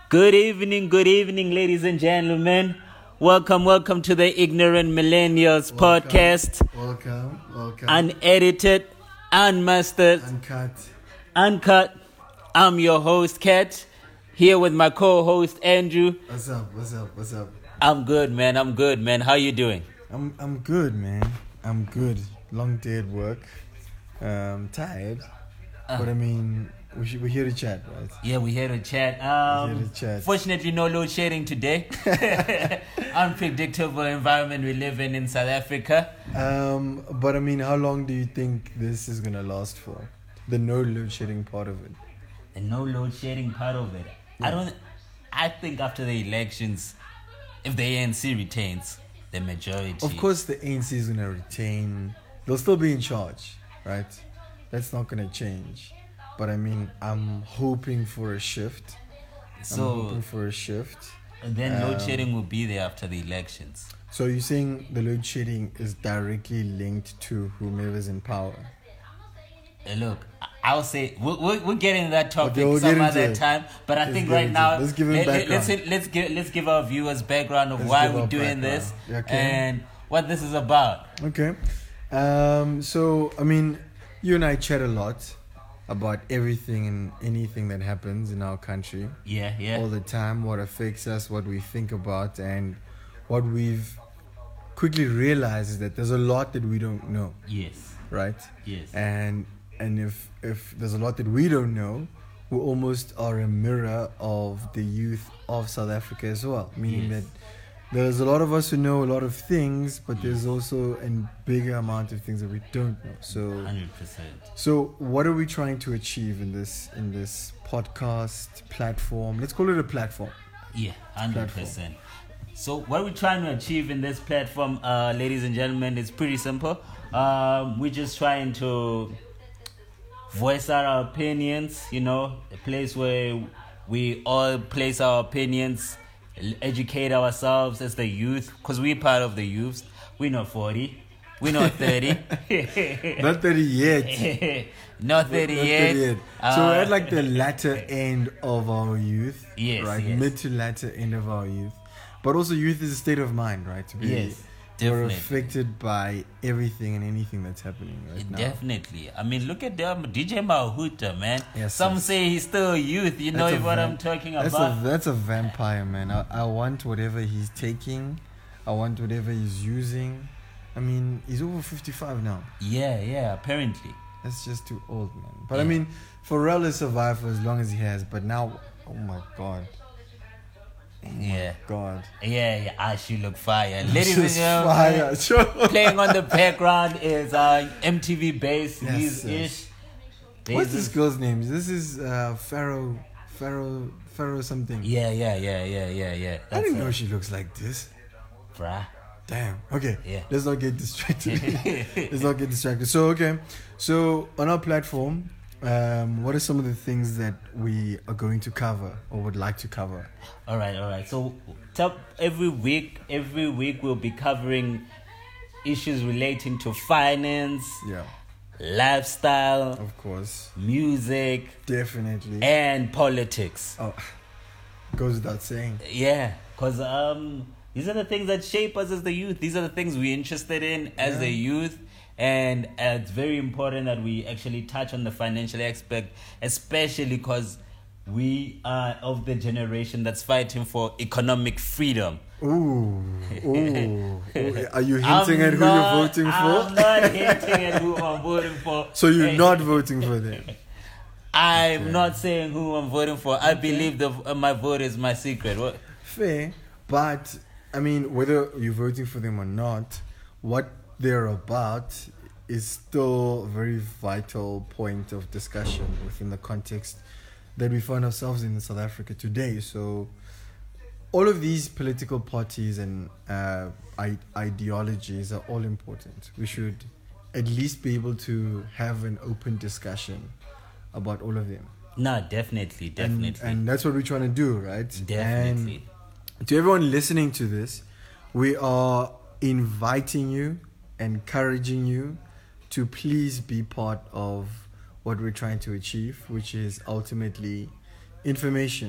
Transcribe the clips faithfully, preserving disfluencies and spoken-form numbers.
Good evening, good evening, ladies and gentlemen. Welcome, welcome to the Ignorant Millennials welcome, podcast. Welcome, welcome. Unedited, unmastered, Uncut. Uncut. I'm your host, Kat, here with my co-host, Andrew. What's up, what's up, what's up? I'm good, man. I'm good, man. How you doing? I'm I'm good, man. I'm good. Long day at work. Um, tired. Uh, but I mean, we should, we're here to chat, right? Yeah, we're here to chat. Um, we're here to chat. Fortunately, no load shedding today. Unpredictable environment we live in in South Africa. Um, but I mean, how long do you think this is gonna last for? The no load shedding part of it. The no load shedding part of it. Yeah. I don't. I think after the elections, if the A N C retains the majority, of course the A N C is gonna retain. They'll still be in charge, right? That's not gonna change. But I mean, I'm hoping for a shift. So, I'm hoping for a shift. And then um, load shedding will be there after the elections. So you're saying the load shedding is directly linked to whomever's in power? Uh, look, I'll say we'll, we'll, we'll get into that topic okay, we'll some other it. time. But I let's think right now, let's give him let, background. Let's let's give let's give our viewers background of let's why we're background. doing this okay. and what this is about. Okay. Um. So I mean, you and I chat a lot about everything and anything that happens in our country. Yeah, yeah. All the time, what affects us, what we think about, and what we've quickly realized is that there's a lot that we don't know. Yes. Right? Yes. And and if if there's a lot that we don't know, we almost are a mirror of the youth of South Africa as well. Meaning yes. that there's a lot of us who know a lot of things, but there's also a bigger amount of things that we don't know. So one hundred percent. So what are we trying to achieve in this in this podcast platform? Let's call it a platform. Yeah, one hundred percent. So what we're trying to achieve in this platform, uh, ladies and gentlemen, is pretty simple. Um, we're just trying to voice out our opinions, you know, a place where we all place our opinions, educate ourselves as the youth, because we're part of the youth. We're not forty. We're not thirty. Not thirty yet. Not thirty not yet. thirty yet. Uh, so we're at like the latter end of our youth. Yes, right? Yes. Mid to latter end of our youth. But also youth is a state of mind, right? To be yes. We're Definitely. affected by everything and anything that's happening right now. Definitely. I mean, look at them, D J Mahuta, man. Yes, Some yes. say he's still a youth. You know what I'm talking that's about? A, that's a vampire, man. I, I want whatever he's taking. I want whatever he's using. I mean, he's over fifty-five now. Yeah, yeah, apparently. That's just too old, man. But yeah. I mean, Pharrell has survived for as long as he has. But now, oh my God. Oh yeah. God. Yeah, yeah. I should look fire. Ladies and gentlemen, fire. Sure. Playing on the background is uh, M T V Base. Yes, These yes. ish. What's this girl's name? This is uh, Pharaoh, Pharaoh, Pharaoh something. Yeah, yeah, yeah, yeah, yeah, yeah. That's I didn't know she looks like this. Bruh. Damn. Okay. Yeah. Let's not get distracted. Let's not get distracted. So okay. So on our platform, um, what are some of the things that we are going to cover or would like to cover? All right, all right. So top, every week, every week we'll be covering issues relating to finance, yeah, lifestyle, of course, music, definitely, and politics. Oh, goes without saying. Yeah, because um, these are the things that shape us as the youth. These are the things we're interested in as yeah. the youth. And uh, it's very important that we actually touch on the financial aspect, especially because we are of the generation that's fighting for economic freedom. Ooh, ooh. Are you hinting I'm at who not, you're voting for? I'm not hinting at who I'm voting for. So you're hey. not voting for them? I'm okay. not saying who I'm voting for. I okay. believe the, uh, my vote is my secret. What? Fair, but I mean, whether you're voting for them or not, what they're about is still a very vital point of discussion within the context that we find ourselves in South Africa today. So all of these political parties and uh, I- ideologies are all important. We should at least be able to have an open discussion about all of them. No, definitely, definitely. And, and that's what we're trying to do, right? Definitely. And to everyone listening to this, we are inviting you, encouraging you to please be part of what we're trying to achieve, which is ultimately information,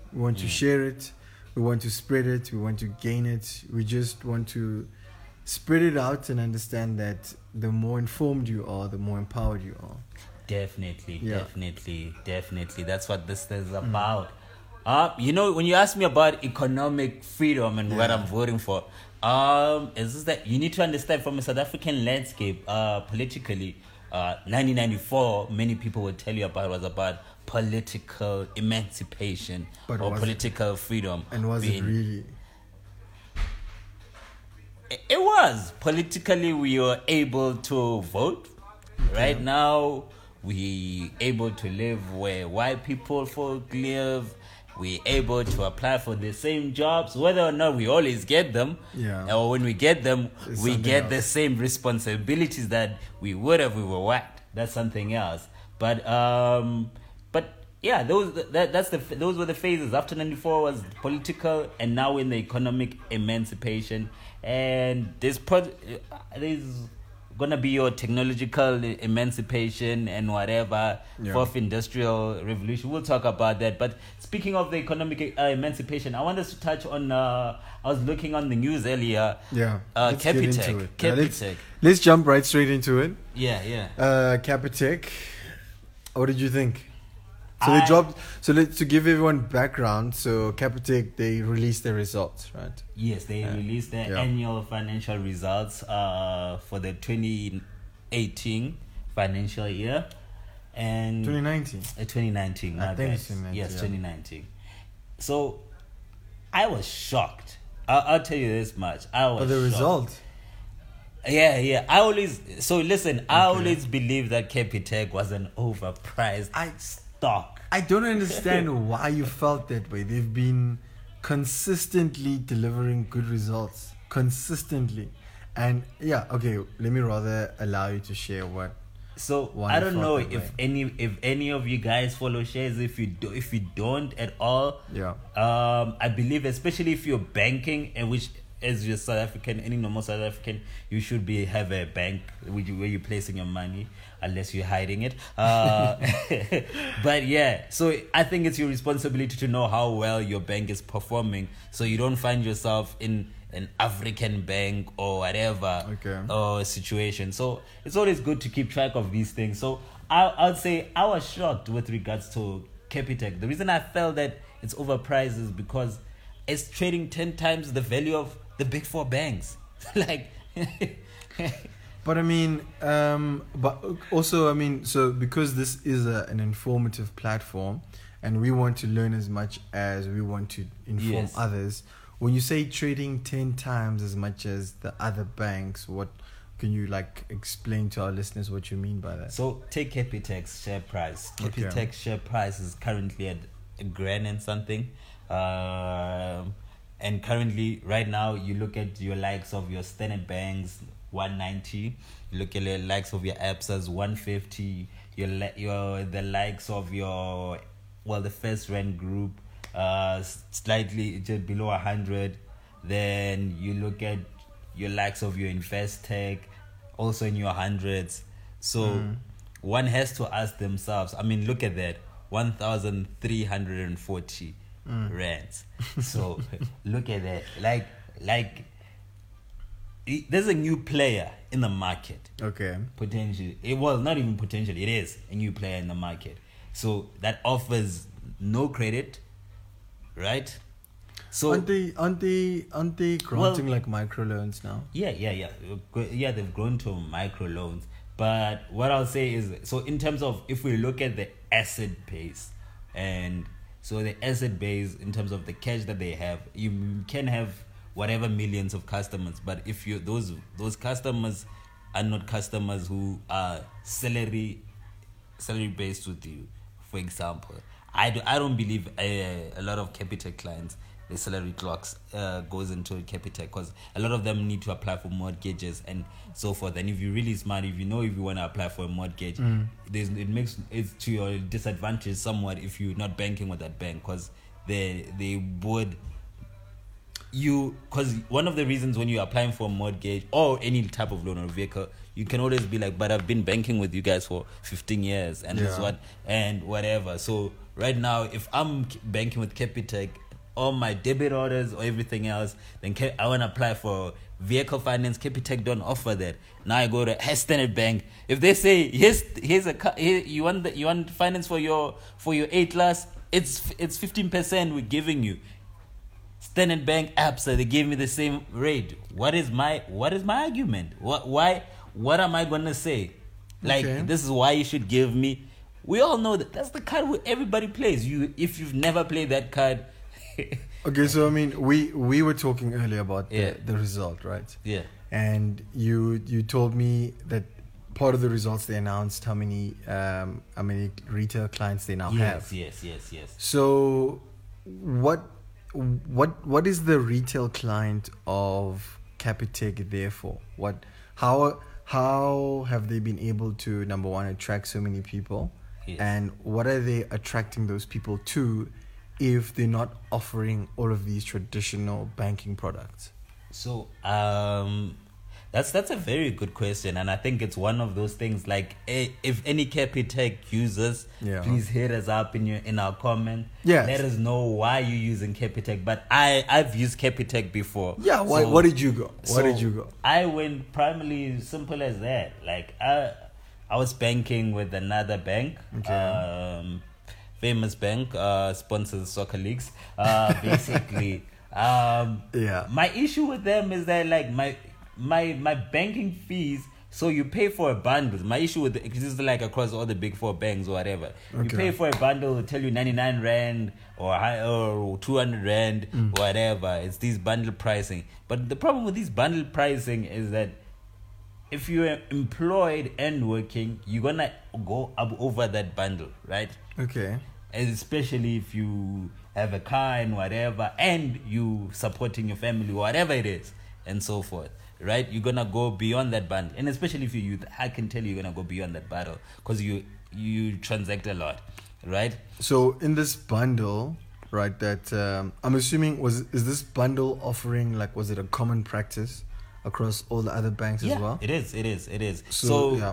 We want Mm. to share it. We want to spread it. We want to gain it. We just want to spread it out and understand that the more informed you are, the more empowered you are. Definitely, Yeah. definitely, definitely. That's what this is about. Uh, you know, when you ask me about economic freedom and what Yeah. I'm voting for, um, is this that you need to understand from a South African landscape, uh, politically, uh, nineteen ninety-four, many people would tell you about was about political emancipation But or was it- political freedom. And was it being- really? It it was. Politically, we were able to vote. Right now, we able to live where white people folk live. We able to apply for the same jobs, whether or not we always get them. Yeah. Or when we get them, It's we something get the else. same responsibilities that we would if we were white. That's something else. But um, but yeah, those that that's the those were the phases. After ninety-four was political, and now in the economic emancipation. And there's pro- there's gonna be your technological emancipation and whatever, Yeah. fourth industrial revolution. We'll talk about that. But speaking of the economic uh, emancipation, I want us to touch on. Uh, I was looking on the news earlier. Yeah. Uh, let's get into Capitec. it. Yeah, let's, Capitec. let's jump right straight into it. Yeah, yeah. Uh, Capitec. What did you think? So I- they dropped. So let, to give everyone background, so Capitec, they released their results, right? Yes, they Yeah. released their Yeah. annual financial results uh, for the twenty eighteen financial year. And twenty nineteen. Uh, twenty nineteen, I my think bad. it's twenty nineteen, Yes, yeah. twenty nineteen. So, I was shocked. I'll, I'll tell you this much. I was But the shocked. result. Yeah, yeah. I always... So, listen. I Okay. always believed that Capitec was an overpriced I- stock. I don't understand why you felt that way. They've been consistently delivering good results. Consistently. And yeah, okay, let me rather allow you to share what. So Why I you don't felt know that if way. any if any of you guys follow shares. If you do, if you don't at all, Yeah. Um, I believe, especially if you're banking, and which as you're South African, any normal South African, you should be have a bank where you where you're placing your money, unless you're hiding it. Uh, but yeah, so I think it's your responsibility to know how well your bank is performing, so you don't find yourself in an African bank or whatever Okay. uh, situation. So it's always good to keep track of these things. So I I'd say I was shocked with regards to Capitec. The reason I felt that it's overpriced is because it's trading ten times the value of the big four banks. Like, But I mean, um, but also, I mean, so because this is a, an informative platform and we want to learn as much as we want to inform Yes. others, when you say trading ten times as much as the other banks, what can you like explain to our listeners what you mean by that? so take Capitec's share price. Okay. Capitec's share price is currently at a grand and something. Um, and currently, right now, you look at your likes of your Standard Banks, one ninety. You look at the likes of your Absa's, one fifty. Your li- your the likes of your well, the First Rand Group, uh, slightly just below one hundred. Then you look at your likes of your Investec, also in your hundreds. So Mm. one has to ask themselves. I mean, look at that, one thousand three hundred and forty Mm. rands. So look at that. Like, like i- there's a new player in the market. Okay. Potentially, it was not even potentially. It is a new player in the market. So that offers no credit, right? So aren't they aren't they aren't they granting like microloans now? yeah, yeah, yeah, Go- yeah. They've grown to micro loans, but what I'll say is, so in terms of if we look at the asset base, and so the asset base in terms of the cash that they have, you can have whatever millions of customers, but if you those those customers are not customers who are salary salary based with you, for example, I, do, I don't believe a, a lot of Capitec clients, the salary clocks uh, goes into Capitec, because a lot of them need to apply for mortgages and so forth. And if you're really smart, if you know if you want to apply for a mortgage, Mm. there's, it makes it's to your disadvantage somewhat if you're not banking with that bank, because they they would you, because one of the reasons when you're applying for a mortgage or any type of loan or vehicle, you can always be like, but I've been banking with you guys for fifteen years and this Yeah. what and whatever. So right now, if I'm k- banking with Capitec, all my debit orders or everything else, then Ca- I want to apply for vehicle finance. Capitec don't offer that. Now I go to Standard Bank. If they say here's here's a ca- here, you want the, you want finance for your for your A class, it's it's fifteen percent we're giving you. Standard Bank apps, they gave me the same rate. What is my what is my argument? What why what am I gonna say? Like Okay. this is why you should give me. We all know that that's the card where everybody plays. You if you've never played that card, Okay, so I mean, we we were talking earlier about the, Yeah. the result, right? yeah, And you you told me that part of the results they announced how many um how many retail clients they now yes, have. yes, yes, yes. So, what what what is the retail client of Capitec there for? What how how have they been able to, number one, attract so many people, Yes. and what are they attracting those people to if they're not offering all of these traditional banking products? So um, that's that's a very good question, and I think it's one of those things. Like, eh, if any Capitec users, Yeah. please hit us up in your in our comment. Yes. Let us know why you're using Capitec. But I I've used Capitec before. Yeah, why, So- what did you go? What so did you go? I went primarily simple as that. Like I I was banking with another bank. Okay. Um, famous bank, uh, sponsors soccer leagues. Uh, basically. Um, Yeah. my issue with them is that like my my my banking fees. So you pay for a bundle. My issue with it is like across all the big four banks or whatever. You Okay. pay for a bundle, they'll tell you ninety-nine rand or high, or two hundred rand, Mm. whatever. It's these bundle pricing. But the problem with these bundle pricing is that if you're employed and working, you're gonna go up over that bundle, right? Okay. Especially if you have a car and whatever, and you supporting your family, whatever it is, and so forth, right? You're gonna go beyond that bundle, and especially if you're youth, I can tell you you're gonna go beyond that bundle because you you transact a lot, right? So in this bundle, right, that um, I'm assuming was is this bundle offering, like, was it a common practice across all the other banks Yeah, as well? it is, it is, it is. So, So, yeah.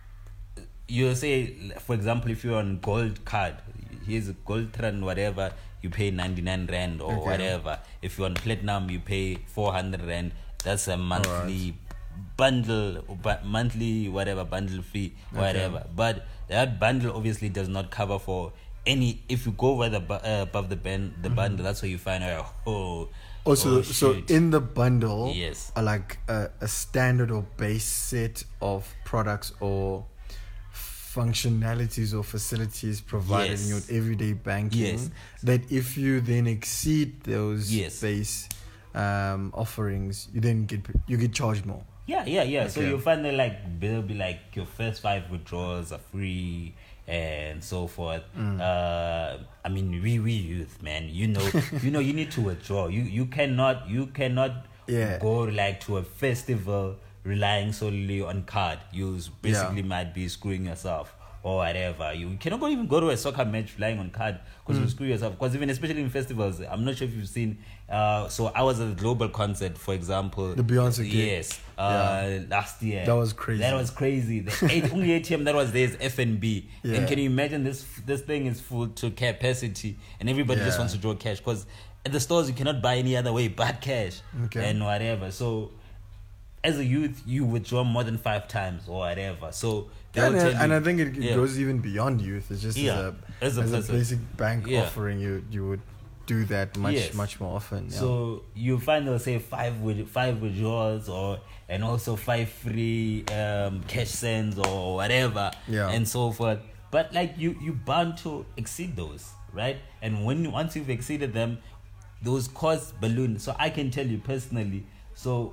you say, for example, if you're on gold card, here's a gold trend, whatever, you pay ninety-nine rand or Okay. whatever. If you're on platinum, you pay four hundred rand. That's a monthly bundle, but monthly whatever bundle fee, whatever. But that bundle obviously does not cover for any. If you go over the bu- uh, above the band, the bundle, that's where you find out. Oh, Also, oh, so shit. in the bundle, Yes. are like a, a standard or base set of products or functionalities or facilities provided in your Yes. everyday banking, Yes. that if you then exceed those Yes. base um, offerings, you then get you get charged more. Yeah, yeah, yeah. So Okay. you'll find that like they'll be like your first five withdrawals are free and so forth. Mm. Uh, I mean, we we youth, man. You know, you know, you need to withdraw. You you cannot you cannot Yeah. go like to a festival relying solely on card. You s- basically might be screwing yourself or whatever. You cannot go even go to a soccer match relying on card because Mm. you screw yourself. Because even especially in festivals, I'm not sure if you've seen. Uh, so I was at a global concert, for example. The Beyonce gig. Yes, uh, Yeah. last year. That was crazy. That was crazy. The eight, only A T M that was there is F N B. Yeah. And can you imagine this? This thing is full to capacity, and everybody just Yeah. wants to draw cash because at the stores you cannot buy any other way but cash Okay. and whatever. So as a youth, you withdraw more than five times or whatever. So Yeah, they'll and, tell I- and you- I think it, it yeah. goes even beyond youth. It's just Yeah, as, as a, a as a person. basic bank Yeah. offering, you you would do that much Yes. much more often. Yeah. So you find they'll say five with five withdrawals or and also five free um, cash sends or whatever Yeah. and so forth. But like you you bound to exceed those, right? And when once you've exceeded them, those costs balloon. So I can tell you personally. So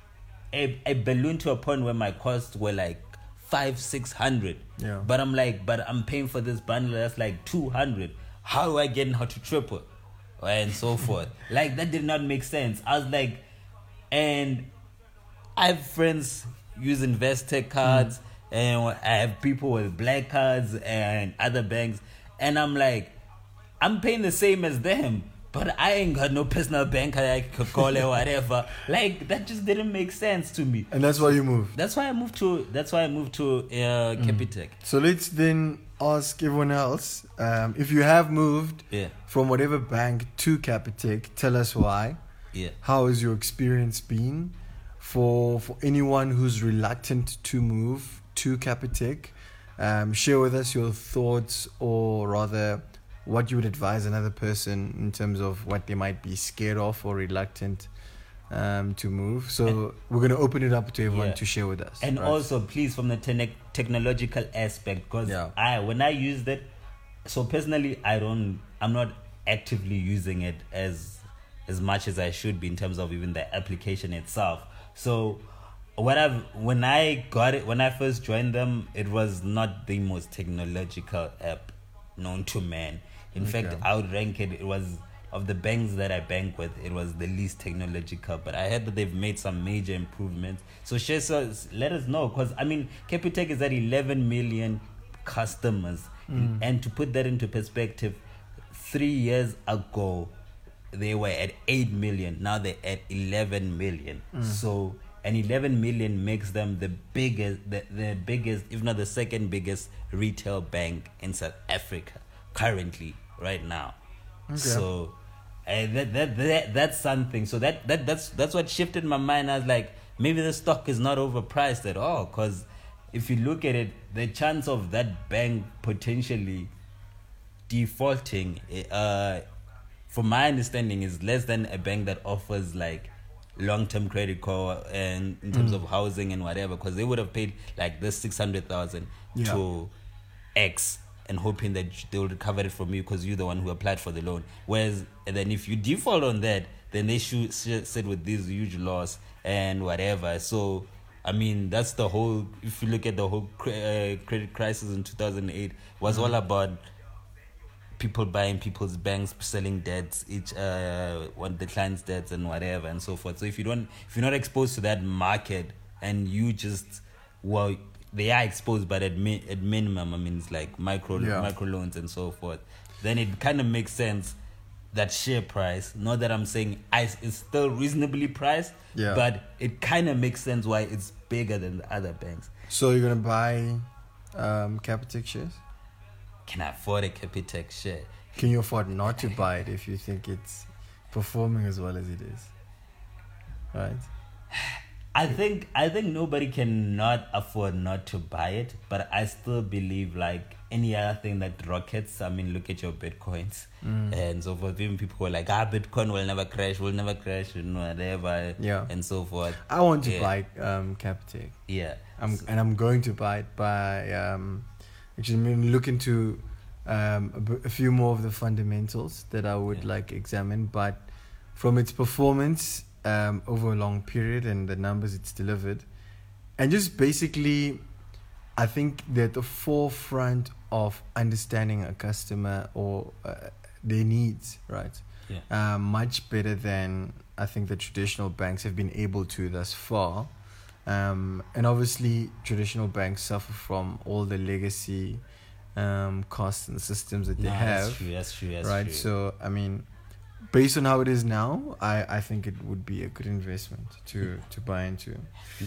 a a balloon to a point where my costs were like five six hundred. Yeah. But I'm like, but I'm paying for this bundle that's like two hundred. How do I get how to triple? And so forth. Like that did not make sense. I was like, and I have friends use Investec cards, and I have people with black cards and other banks, and I'm like, I'm paying the same as them, but I ain't got no personal bank I could call or whatever. Like, that just didn't make sense to me. And that's why you moved. That's why I moved to. That's why I moved to uh, Capitec. So let's then ask everyone else, um, if you have moved Yeah. from whatever bank to Capitec, tell us why. Yeah. How has your experience been? For for anyone who's reluctant to move to Capitec, um, share with us your thoughts, or rather, what you would advise another person in terms of what they might be scared of or reluctant um, to move. So And, we're going to open it up to everyone yeah. to share with us. And right? also, please, from the te- technological aspect, because Yeah. I when I used it, so personally, I don't, I'm not actively using it as as much as I should be in terms of even the application itself. So what I've when I got it, when I first joined them, it was not the most technological app known to man. In Okay. fact, I would rank it. It was of the banks that I bank with, it was the least technological. But I heard that they've made some major improvements. So share, so let us know, because I mean, Capitec is at eleven million customers, Mm. and to put that into perspective, three years ago they were at eight million. Now they're at eleven million. Mm. So, and eleven million makes them the biggest, the, the biggest, if not the second biggest retail bank in South Africa currently, right now. Okay. So, uh, that, that that that's something. So that, that that's that's what shifted my mind. I was like, maybe the stock is not overpriced at all. Because if you look at it, the chance of that bank potentially defaulting, uh, from my understanding, is less than a bank that offers like long-term credit card and in terms Mm. of housing and whatever, because they would have paid like this six hundred thousand Yeah. to X and hoping that they'll recover it from you because you're the one who applied for the loan. Whereas, and then if you default on that, then they should sit with this huge loss and whatever. So, I mean, that's the whole, if you look at the whole cre- uh, credit crisis in two thousand eight, was all about people buying people's banks, selling debts, each uh, one the client's debts and whatever and so forth. So if you don't, if you're not exposed to that market and you just, well, they are exposed, but at mi- at minimum, I mean, it's like micro Yeah. micro loans and so forth. Then it kind of makes sense that share price. Not that I'm saying I, it's still reasonably priced, Yeah. but it kind of makes sense why it's bigger than the other banks. So you're gonna buy um, Capitec shares? Can I afford a Capitec share? Can you afford not to buy it if you think it's performing as well as it is? Right? I think I think nobody can not afford not to buy it, but I still believe like any other thing that rockets. I mean, look at your bitcoins Mm. and so forth. Even people who are like, ah, Bitcoin will never crash, will never crash, and whatever, Yeah. and so forth. I want to Yeah. buy um, Capitec. Yeah, I'm, and I'm going to buy it by um, actually I'm gonna look into um, a, b- a few more of the fundamentals that I would Yeah. like examine, but from its performance um, over a long period and the numbers it's delivered, and just basically, I think they're at the forefront of understanding a customer or uh, their needs, right? yeah, Uh, much better than I think the traditional banks have been able to thus far. Um, and obviously, traditional banks suffer from all the legacy um, costs and systems that they no, have, that's true, that's true, that's right? true. So, I mean, based on how it is now, I, I think it would be a good investment to, to buy into.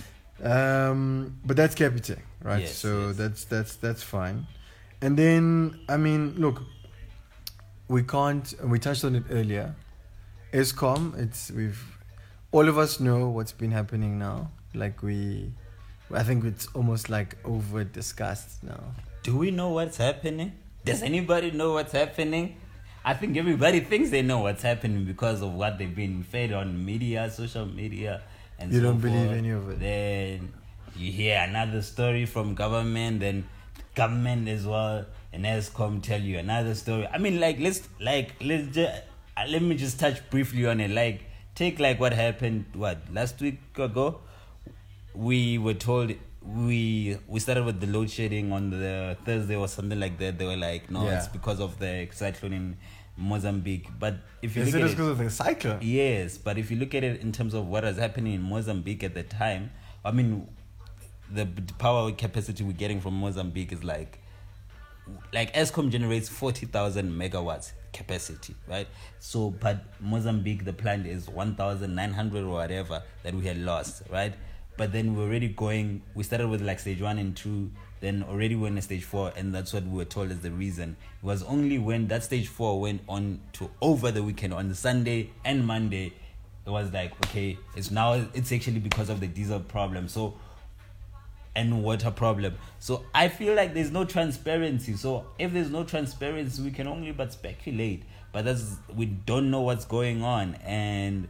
Um, but that's Capitec, right? Yes, so yes. that's that's that's fine. And then, I mean, look, we can't. We touched on it earlier. ESCOM, it's we've all of us know what's been happening now. Like we, I think it's almost like over discussed now. Do we know what's happening? Does anybody know what's happening? I think everybody thinks they know what's happening because of what they've been fed on media, social media, and You so don't believe forth. any of it? Then you hear another story from government, then government as well, and ESCOM tell you another story. I mean, like let's like let's just uh, let me just touch briefly on it. Like take like what happened what last week ago. We were told we we started with the load shedding on the Thursday or something like that. They were like, no, Yeah. it's because of the cyclone in Mozambique. But if you Is look it at because it, of the cyclone? yes, but if you look at it in terms of what was happening in Mozambique at the time, I mean, the b- power capacity we're getting from Mozambique is like like Eskom generates forty thousand megawatts capacity, right? So, but Mozambique, the plant is one thousand nine hundred or whatever that we had lost, right? But then we're already going, we started with like stage one and two, then already we're in stage four, and that's what we were told is the reason. It was only when that stage four went on to over the weekend, on the Sunday and Monday, it was like, okay, it's now, it's actually because of the diesel problem. So, and water problem. So I feel like there's no transparency. So if there's no transparency, we can only but speculate. But that's, we don't know what's going on. And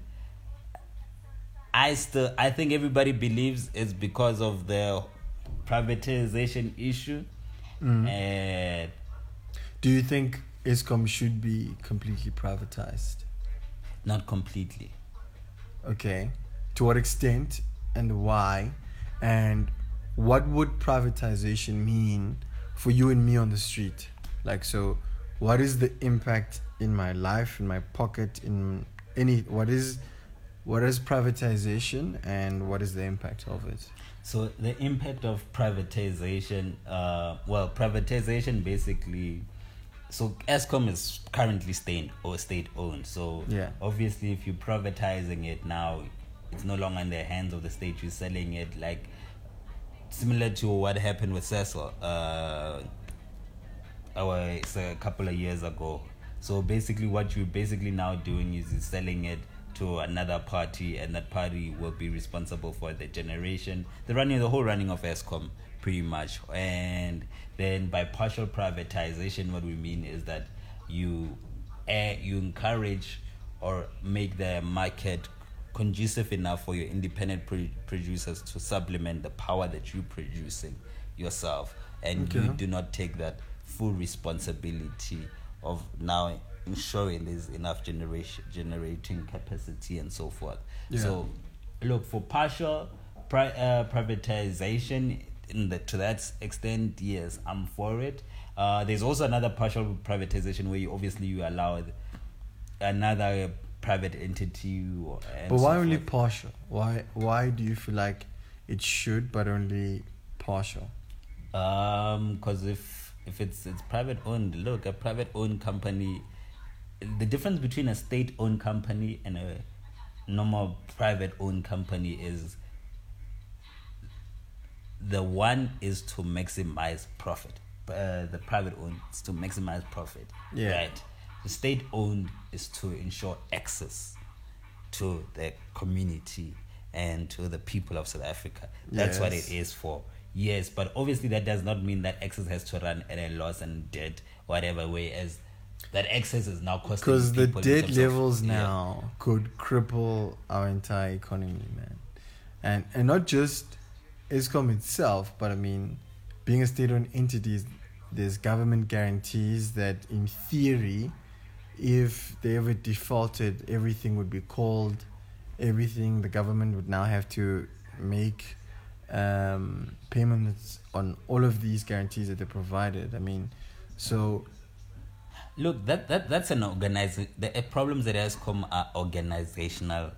I still, I think everybody believes it's because of the privatization issue. Mm. And do you think Eskom should be completely privatized? Not completely. Okay. To what extent and why? And what would privatization mean for you and me on the street? Like, so what is the impact in my life, in my pocket, in any, what is, what is privatization and what is the impact of it? So the impact of privatization, uh, well, privatization basically, so Eskom is currently state or state owned. So yeah. Obviously, if you're privatizing it now, it's no longer in the hands of the state. You're selling it like similar to what happened with Cecil uh, our, it's a couple of years ago. So basically, what you're basically now doing is you're selling it to another party, and that party will be responsible for the generation, the running, the whole running of Eskom, pretty much. And then by partial privatization, what we mean is that you uh, you encourage or make the market conducive enough for your independent pro- producers to supplement the power that you're producing yourself, and okay. you do not take that full responsibility of now ensuring there's enough generation generating capacity and so forth. Yeah. So look, for partial pri- uh, privatization in the, to that extent, yes, I'm for it. Uh, there's also another partial privatization where you obviously you allow another private entity. Or, and but why so only forth. partial? Why why do you feel like it should, but only partial? Um, because if if it's it's private owned, look, a private owned company, the difference between a state owned company and a normal private owned company is the one is to maximize profit. Uh, the private owned is to maximize profit. Yeah. Right. The state owned is to ensure access to the community and to the people of South Africa. That's Yes. what it is for. Yes, but obviously that does not mean that access has to run at a loss and debt, whatever way, as that access is now costing Because the people in debt terms of- levels yeah. now could cripple our entire economy, man. And and not just Eskom itself, but I mean, being a state-owned entity, there's government guarantees that in theory, if they ever defaulted, everything would be called, everything, the government would now have to make um, payments on all of these guarantees that they provided. I mean, so... Look, that, that that's an organizing. The uh, problems that has come are organizational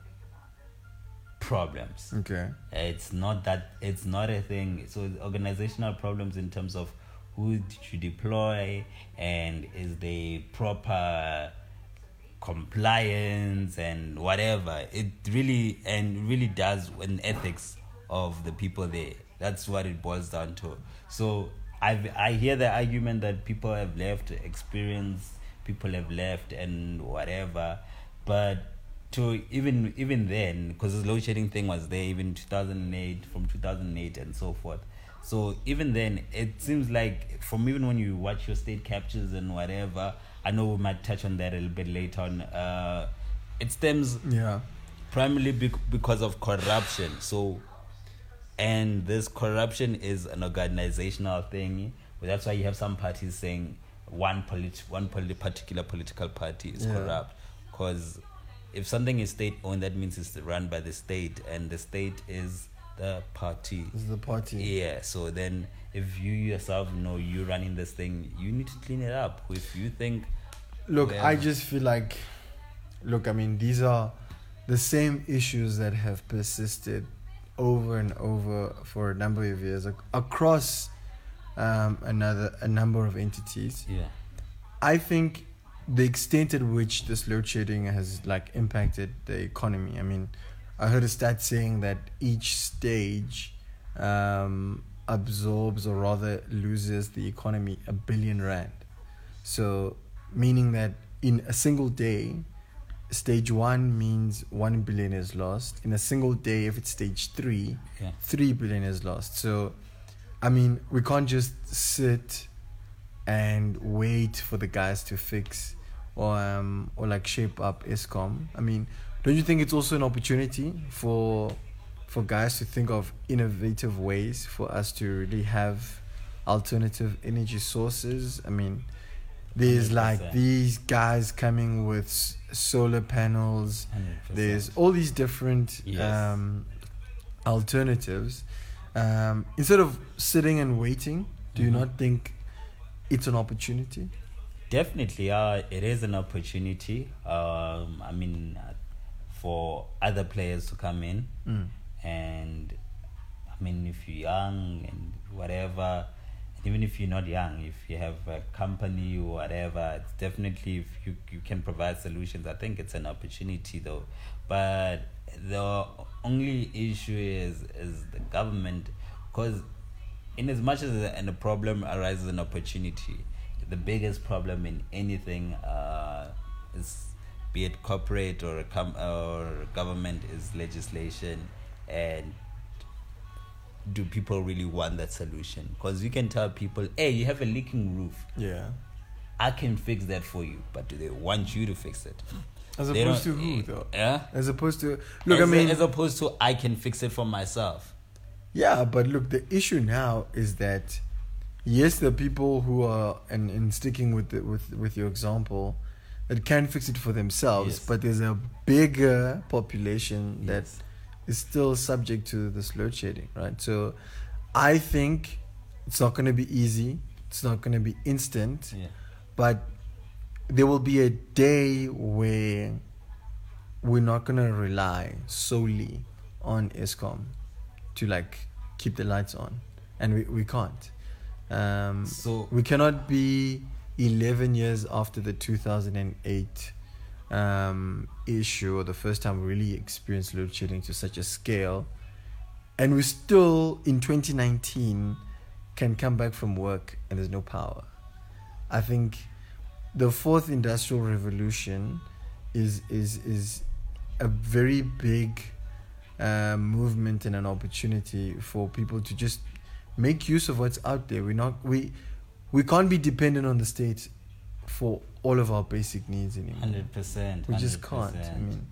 problems. Okay. It's not that. It's not a thing. So organizational problems in terms of who did you deploy and is the proper compliance and whatever. It really and really does an ethics of the people there. That's what it boils down to. So I I hear the argument that people have left experience, people have left and whatever, but to even even then, because the load shedding thing was there even two thousand eight, from two thousand eight and so forth. So even then, it seems like from even when you watch your state captures and whatever, I know we might touch on that a little bit later on. Uh, it stems Yeah. primarily bec- because of corruption. So. And this corruption is an organizational thing. Well, that's why you have some parties saying one polit- one polit- particular political party is Yeah. corrupt. Because if something is state-owned, that means it's run by the state. And the state is the party. This is the party. Yeah, so then if you yourself know you're running this thing, you need to clean it up. If you think... Look, well, I just feel like... Look, I mean, these are the same issues that have persisted over and over for a number of years ac- across um, another a number of entities. Yeah. I think the extent at which this load shedding has like impacted the economy. I mean, I heard a stat saying that each stage um, absorbs or rather loses the economy a billion rand. So, meaning that in a single day, stage one means one billion is lost. In a single day, if it's stage three, Yeah. three billion is lost. So, I mean, we can't just sit and wait for the guys to fix or um or like shape up ESCOM. I mean, don't you think it's also an opportunity for for guys to think of innovative ways for us to really have alternative energy sources? I mean, there's one hundred like percent. these guys coming with s- solar panels. one hundred percent. There's all these different Yes. um, alternatives. Um, instead of sitting and waiting, do you Mhm. not think it's an opportunity? Definitely, uh, it is an opportunity. Um, I mean, uh, for other players to come in, Mm. and I mean, if you're young and whatever, and even if you're not young, if you have a company or whatever, it's definitely if you you can provide solutions. I think it's an opportunity though, but the only issue is is the government, because in as much as a, and a problem arises an opportunity, the biggest problem in anything uh, is, be it corporate or a com- or government, is legislation. And do people really want that solution? Because you can tell people, hey, you have a leaking roof, Yeah. I can fix that for you, but do they want you to fix it? As They opposed to don't- who though? Yeah. As opposed to look, as, I mean, as opposed to I can fix it for myself. yeah, but look, the issue now is that yes, the people who are and, and sticking with the, with with your example that can fix it for themselves, Yes. but there's a bigger population that Yes. is still subject to this load shedding, right? So I think it's not going to be easy. It's not going to be instant, Yeah. but there will be a day where we're not going to rely solely on ESCOM to like keep the lights on, and we, we can't. Um, So we cannot be eleven years after the two thousand eight um, issue, or the first time we really experienced load shedding to such a scale, and we still in twenty nineteen can come back from work and there's no power. I think the fourth industrial revolution is is is a very big uh, movement and an opportunity for people to just make use of what's out there. We're not we we can't be dependent on the state for all of our basic needs anymore. Hundred percent. We just can't. I mean,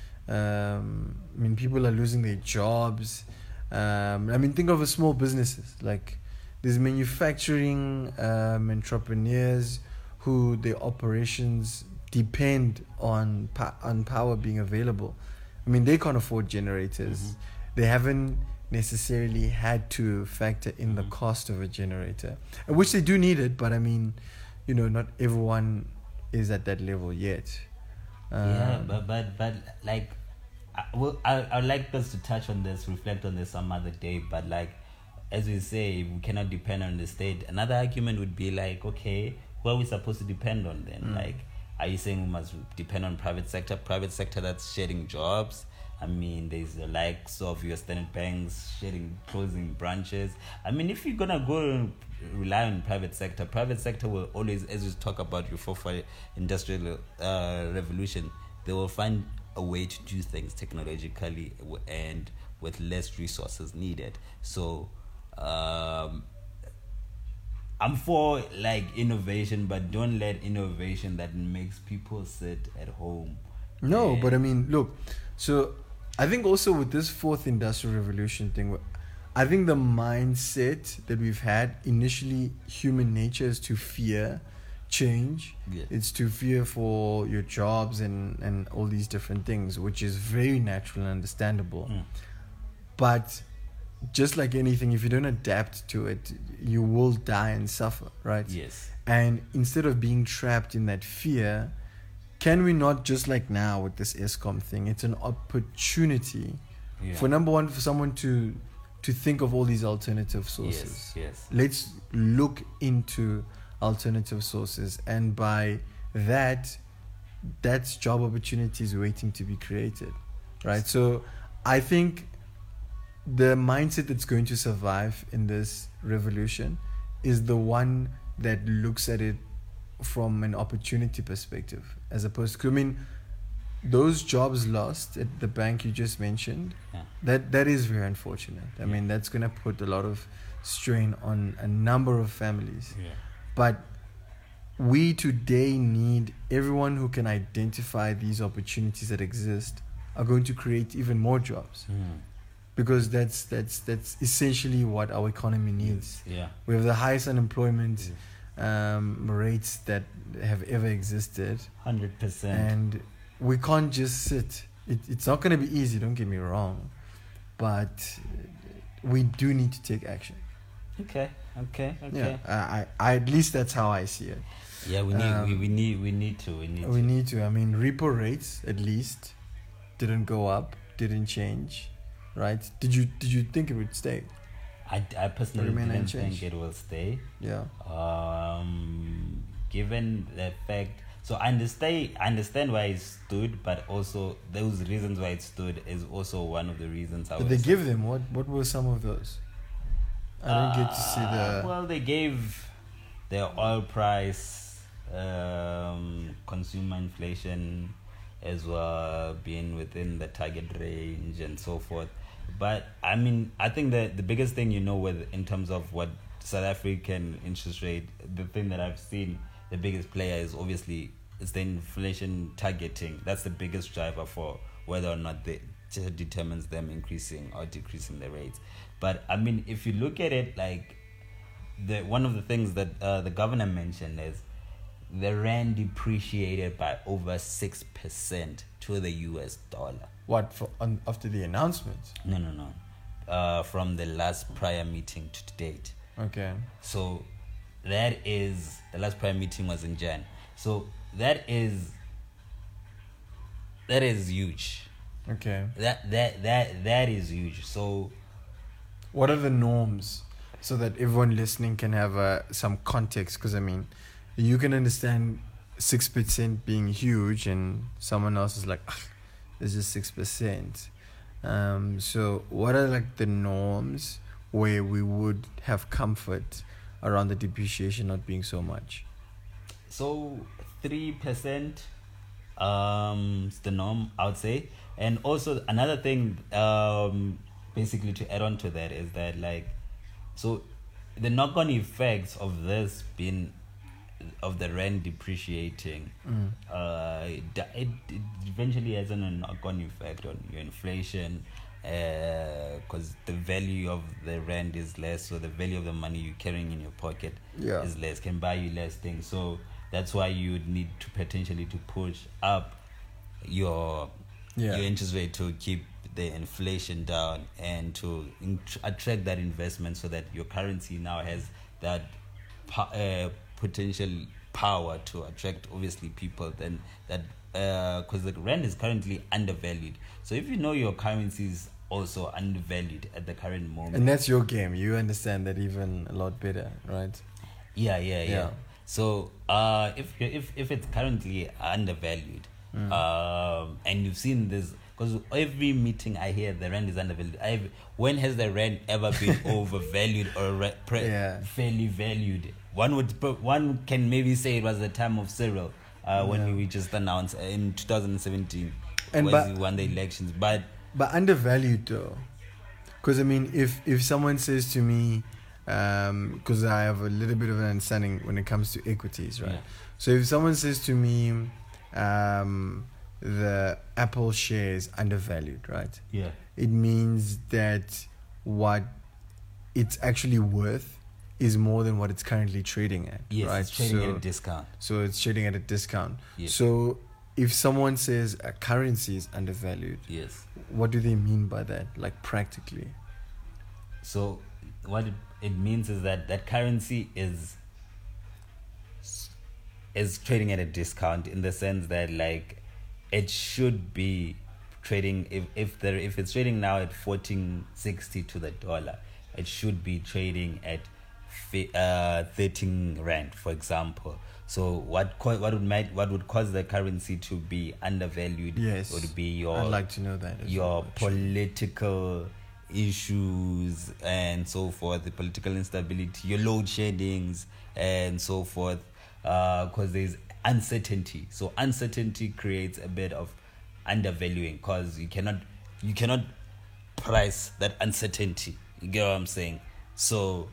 um, I mean, people are losing their jobs. Um, I mean, think of a small businesses like there's manufacturing um, entrepreneurs who their operations depend on pa- on power being available. I mean, they can't afford generators. Mhm. They haven't necessarily had to factor in the Mhm. cost of a generator, which they do need it. But I mean, you know, not everyone is at that level yet. Yeah, Um, but but but like, I, well, I I'd like us to touch on this, reflect on this some other day. But like, as we say, we cannot depend on the state. Another argument would be like, okay, who are we supposed to depend on then? Mm. Like, are you saying we must depend on private sector? Private sector that's shedding jobs. I mean, there's the likes of your Standard Banks shedding, closing branches. I mean, if you're gonna go and rely on private sector, private sector will always, as we talk about your fourth industrial uh, revolution, they will find a way to do things technologically w- and with less resources needed. So, um, I'm for like innovation, but don't let innovation that makes people sit at home. No, and- but I mean, look. So I think also with this fourth industrial revolution thing, I think the mindset that we've had initially, human nature is to fear change. Yeah. It's to fear for your jobs and, and all these different things, which is very natural and understandable. Mm. But just like anything, if you don't adapt to it, you will die and suffer, right? Yes. And instead of being trapped in that fear, can we not, just like now with this ESCOM thing, it's an opportunity Yeah. for number one, for someone to to think of all these alternative sources. Yes, yes. Let's look into alternative sources, and by that, that's job opportunities waiting to be created, right? So I think the mindset that's going to survive in this revolution is the one that looks at it from an opportunity perspective, as opposed to, I mean, those jobs lost at the bank you just mentioned, yeah. that that is very unfortunate. I yeah. mean, that's going to put a lot of strain on a number of families. Yeah. But we today need everyone who can identify these opportunities that exist are going to create even more jobs. Mm. Because that's that's that's essentially what our economy needs. Yeah. We have the highest unemployment yeah. um, rates that have ever existed. one hundred percent. And we can't just sit. It, it's not going to be easy, don't get me wrong. But we do need to take action. Okay, okay, okay. Yeah, I, I, I at least that's how I see it. Yeah, we need, Um, we, we need, we need to, we need. We to. need to. I mean, repo rates at least didn't go up, didn't change, right? Did you did you think it would stay? I, I personally Remain didn't unchanged. think it will stay. Yeah. Um, given the fact, so I understand, I understand why it stood, but also those reasons why it stood is also one of the reasons. I Did they give them what? What were some of those? I didn't get to see the. Well, they gave the oil price, um, consumer inflation, as well being within the target range and so forth. But I mean, I think that the biggest thing, you know, with in terms of what South African interest rate, the thing that I've seen, the biggest player is obviously is the inflation targeting. That's the biggest driver for whether or not they determines them increasing or decreasing the rates. But I mean, if you look at it, like the one of the things that uh, the governor mentioned is the rand depreciated by over six percent to the U S dollar. What for, on, after the announcement? No, no, no. Uh, from the last prior meeting to date. Okay. So that is the last prior meeting was in Jan. So that is that is huge. Okay. That that that that is huge. So what are the norms so that everyone listening can have uh, some context? Because I mean, you can understand six percent being huge, and someone else is like, it's just six percent. Um, so what are like the norms where we would have comfort around the depreciation not being so much? So three percent um, is the norm, I would say. And also another thing, um, basically to add on to that is that like, so the knock-on effects of this being of the rand depreciating, mm. uh, it, it, it eventually has a knock-on effect on your inflation, because uh, the value of the rand is less, so the value of the money you're carrying in your pocket yeah. is less, can buy you less things. So that's why you would need to potentially to push up your yeah. your interest rate to keep the inflation down and to int- attract that investment, so that your currency now has that po- uh, potential power to attract obviously people. Then that because uh, the rand is currently undervalued. So if you know your currency is also undervalued at the current moment, and that's your game, you understand that even a lot better, right? Yeah, yeah, yeah. yeah. So uh, if if if it's currently undervalued, mm. um, and you've seen this, because every meeting I hear the rand is undervalued. I've, when has the rand ever been overvalued or re- pre- yeah. fairly valued? One would one can maybe say it was the time of Cyril uh, when yeah. we just announced in two thousand seventeen and when but, he won the elections. But but undervalued though, because I mean, if if someone says to me, because um, I have a little bit of an understanding when it comes to equities, right? Yeah. So if someone says to me, um, the Apple share is undervalued, right? Yeah. It means that what it's actually worth is more than what it's currently trading at. Yes, right? It's trading so, at a discount. So it's trading at a discount. Yes. So if someone says a currency is undervalued, yes, what do they mean by that, like practically? So what it, it means is that that currency is is trading at a discount, in the sense that like it should be trading if if there if it's trading now at fourteen sixty to the dollar, it should be trading at fi- uh thirteen rand, for example. So what co- what would make what would cause the currency to be undervalued? Yes, would be your I'd like to know that as your well, political issues and so forth, the political instability, your load sheddings and so forth, because uh, there's uncertainty. So uncertainty creates a bit of undervaluing because you cannot you cannot price that uncertainty. You get what I'm saying? So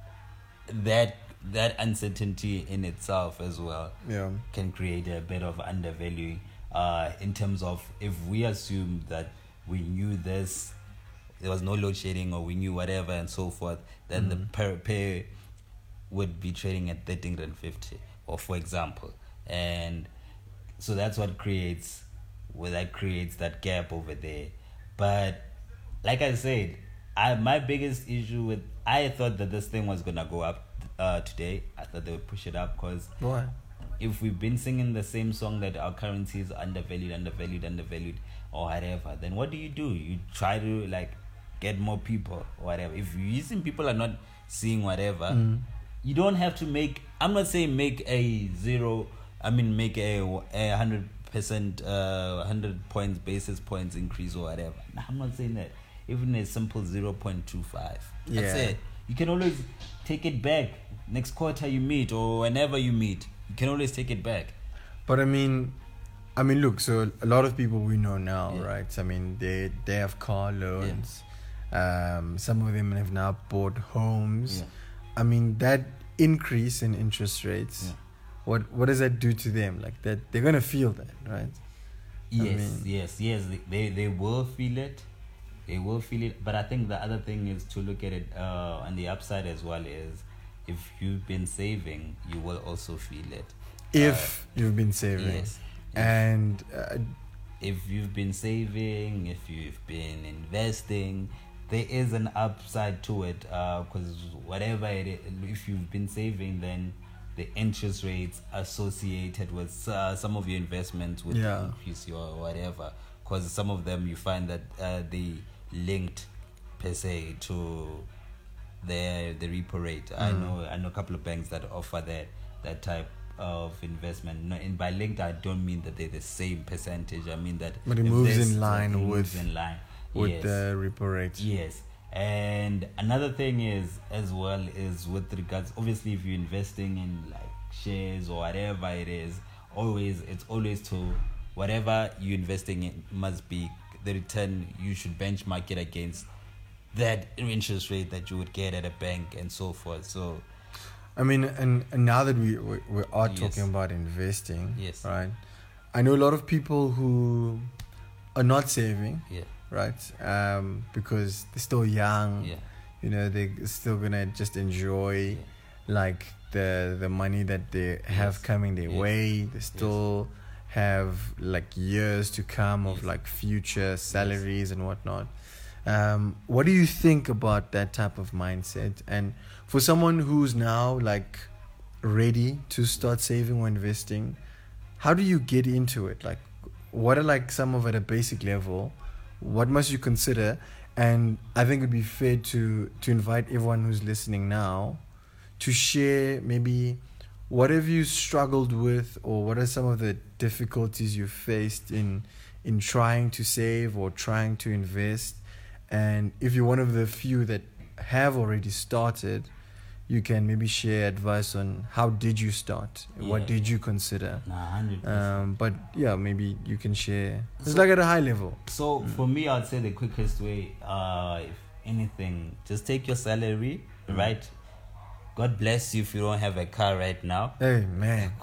that that uncertainty in itself as well yeah. can create a bit of undervaluing. Uh, in terms of if we assume that we knew this, there was no load shedding, or we knew whatever and so forth, then mm-hmm. the pair, pair would be trading at thirteen rand fifty, or for example, and so that's what creates, well, that creates that gap over there. But like I said, I my biggest issue with I thought that this thing was gonna go up uh, today. I thought they would push it up because why? If we've been singing the same song that our currency is undervalued, undervalued, undervalued, or whatever, then what do you do? You try to like get more people or whatever. If you see people are not seeing whatever, mm. you don't have to make. I'm not saying make a zero. I mean make a a hundred percent, uh, hundred points, basis points increase or whatever. No, I'm not saying that. Even a simple zero point two five. Yeah. That's it. You can always take it back next quarter you meet or whenever you meet. You can always take it back. But I mean, I mean, look. So a lot of people we know now, yeah. right? I mean, they they have car loans. Yeah. Um, some of them have now bought homes. Yeah. I mean, that increase in interest rates. Yeah. What what does that do to them? Like that, they're gonna feel that, right? Yes, I mean, yes, yes. They they will feel it. They will feel it. But I think the other thing is to look at it uh, on the upside as well. Is if you've been saving, you will also feel it. If uh, you've been saving, yes. And uh, if you've been saving, if you've been investing, there is an upside to it. Because uh, whatever it is, if you've been saving, then the interest rates associated with uh, some of your investments would yeah. increase your whatever. Because some of them you find that uh, they linked per se to the the repo rate. Mm. I know I know a couple of banks that offer that that type of investment. No, and by linked, I don't mean that they're the same percentage. I mean that but it moves in line it with moves in line with yes. the repo rate. Yes. And another thing is as well is with regards, obviously, if you're investing in like shares or whatever it is, always it's always to whatever you're investing in must be the return. You should benchmark it against that interest rate that you would get at a bank and so forth. So, I mean, and, and now that we we, we are yes. talking about investing, yes, right? I know a lot of people who are not saving, yeah, right? Um, because they're still young, yeah, you know, they're still gonna just enjoy, yeah. like the the money that they have yes. coming their yes. way. They still yes. have like years to come of yes. like future salaries yes. and whatnot. Um, what do you think about that type of mindset? And for someone who's now like ready to start saving or investing, how do you get into it? Like, what are like some of it at a basic level? What must you consider? And I think it would be fair to to invite everyone who's listening now to share maybe what have you struggled with, or what are some of the difficulties you faced in in trying to save or trying to invest. And if you're one of the few that have already started, you can maybe share advice on how did you start, yeah. what did you consider. Nah, one hundred percent. Um, but yeah, maybe you can share. It's so, like at a high level. So mm. for me, I'd say the quickest way, uh, if anything, just take your salary, mm. right? God bless you if you don't have a car right now. Hey, man.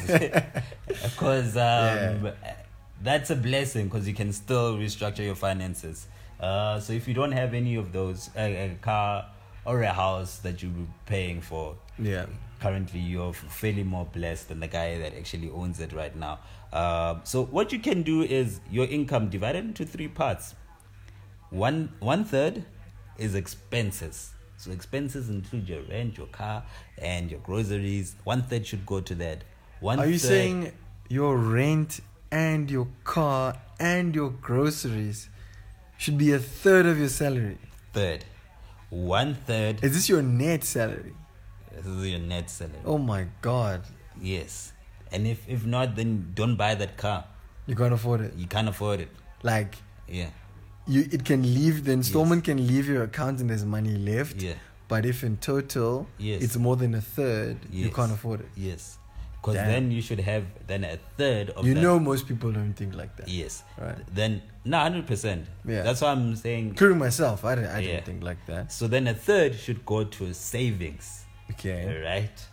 Because um, yeah. that's a blessing, because you can still restructure your finances. Uh, so if you don't have any of those, a, a car or a house that you're paying for, yeah, currently you're fairly more blessed than the guy that actually owns it right now. Uh, so what you can do is your income divided into three parts. One one third is expenses. So expenses include your rent, your car, and your groceries. One third should go to that. One Are you third, saying your rent and your car and your groceries should be a third of your salary. Third. One third. Is this your net salary? This is your net salary. Oh my God. Yes. And if, if not, then don't buy that car. You can't afford it. You can't afford it. Like, yeah. You, it can leave, the installment Yes. can leave your account and there's money left. Yeah. But if in total Yes. it's more than a third, you Yes. can't afford it. Yes. Because Damn. then you should have then a third of You that. know most people don't think like that. Yes. Right. Then, no, one hundred percent. Yeah. That's why I'm saying. Including myself, I, don't, I Yeah. don't think like that. So then a third should go to savings. Okay. Right?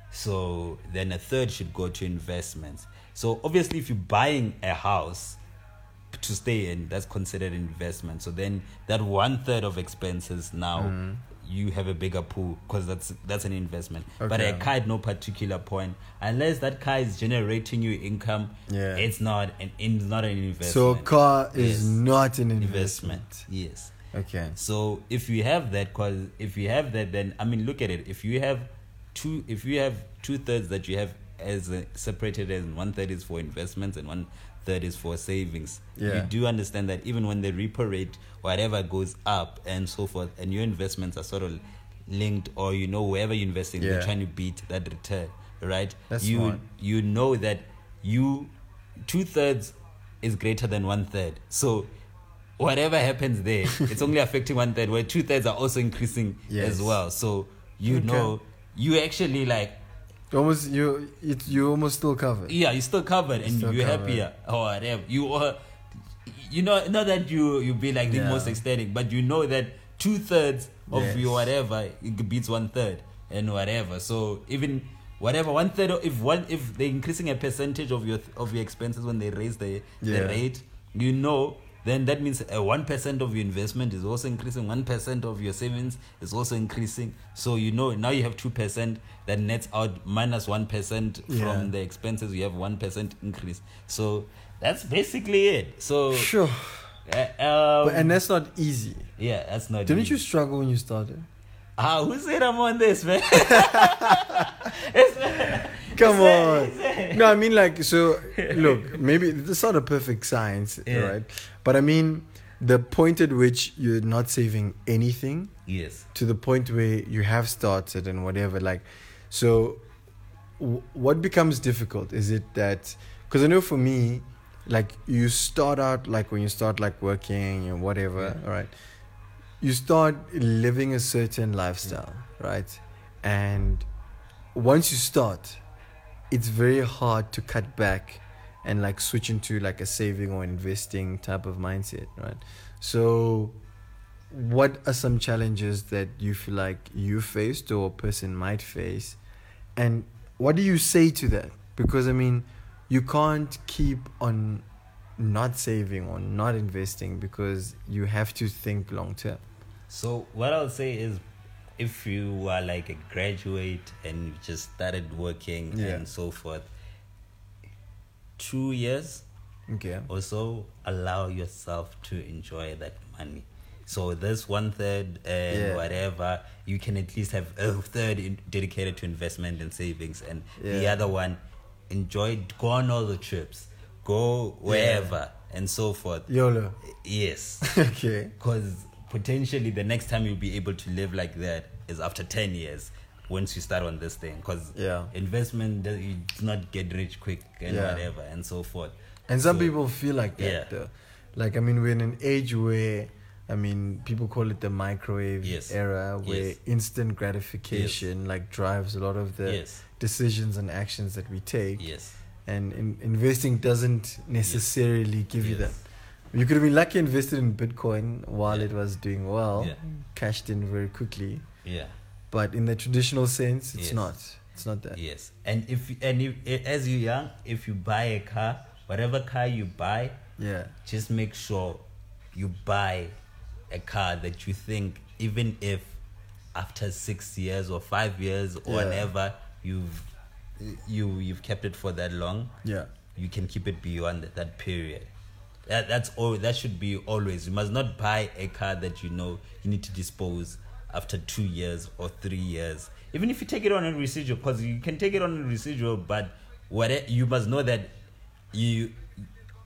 So then a third should go to investments. So obviously, if you're buying a house to stay in, that's considered investment. So then that one third of expenses now Mm. you have a bigger pool because that's that's an investment. But Okay. a car at no particular point, unless that car is generating you income, Yeah. it's not an it's not an investment. So a car is Yes. not an investment. investment. Yes. Okay. So if you have that, cause if you have that, then I mean, look at it. If you have two, if you have two thirds that you have as a, separated as one third is for investments and one third is for savings, Yeah. you do understand that even when the repo rate, whatever goes up and so forth, and your investments are sort of linked, or you know wherever you're investing, Yeah. they're trying to beat that return, right? That's you smart. you know that you two thirds is greater than one third, so whatever happens there, it's only affecting one third, where two thirds are also increasing Yes. as well. So you Okay. know, you actually like, Almost you it you almost still covered. yeah, you're still covered and Still you're covered. happier or whatever. You are, you know, not that you you be like the Yeah. most ecstatic, but you know that two thirds of Yes. your whatever it beats one third and whatever. So even whatever one third, if one if they're increasing a percentage of your of your expenses when they raise the Yeah. the rate, you know. Then that means uh, one percent of your investment is also increasing. One percent of your savings is also increasing. So you know now you have two percent that nets out minus one percent Yeah. from the expenses. You have one percent increase. So that's basically it. So Sure. uh, um, But, and that's not easy. yeah, that's not. Didn't easy. you struggle when you started? Ah, who said I'm on this, man? Come It's a- on. it's a- No, I mean like so look, maybe it's not a perfect science, Yeah. right? But I mean the point at which you're not saving anything Yes. to the point where you have started and whatever, like so w- what becomes difficult is it that because I know for me, like you start out like when you start like working and whatever, Yeah. all right, you start living a certain lifestyle, right? And once you start, it's very hard to cut back and like switch into like a saving or investing type of mindset, right? So what are some challenges that you feel like you faced or a person might face, and what do you say to that? Because I mean, you can't keep on not saving or not investing because you have to think long term. So what I'll say is, if you are like a graduate and you just started working Yeah. and so forth, two years Okay. or so, allow yourself to enjoy that money. So this one third and Yeah. whatever, you can at least have a third in, dedicated to investment and savings, and the Yeah. other one, enjoy, go on all the trips, go wherever and so forth. YOLO. Yes. Okay. Because potentially the next time you'll be able to live like that is after ten years once you start on this thing. Because Yeah. investment, does- you do not get rich quick and Yeah. whatever and so forth. And some So, people feel like that, yeah. though. Like, I mean, we're in an age where, I mean, people call it the microwave Yes. era, where Yes. instant gratification like drives a lot of the Yes. decisions and actions that we take. Yes. And in, investing doesn't necessarily give you that. Yes. You could have been lucky invested in Bitcoin while Yeah. it was doing well, Yeah. cashed in very quickly. Yeah. But in the traditional sense, it's Yes. not. It's not that. Yes. And if and if as you're young, if you buy a car, whatever car you buy, Yeah. just make sure you buy a car that you think, even if after six years or five years or Yeah. whatever you've you you've kept it for that long, Yeah. you can keep it beyond that period. That that's all. That should be always. You must not buy a car that you know you need to dispose after two years or three years. Even if you take it on a residual, because you can take it on a residual, but what you must know that you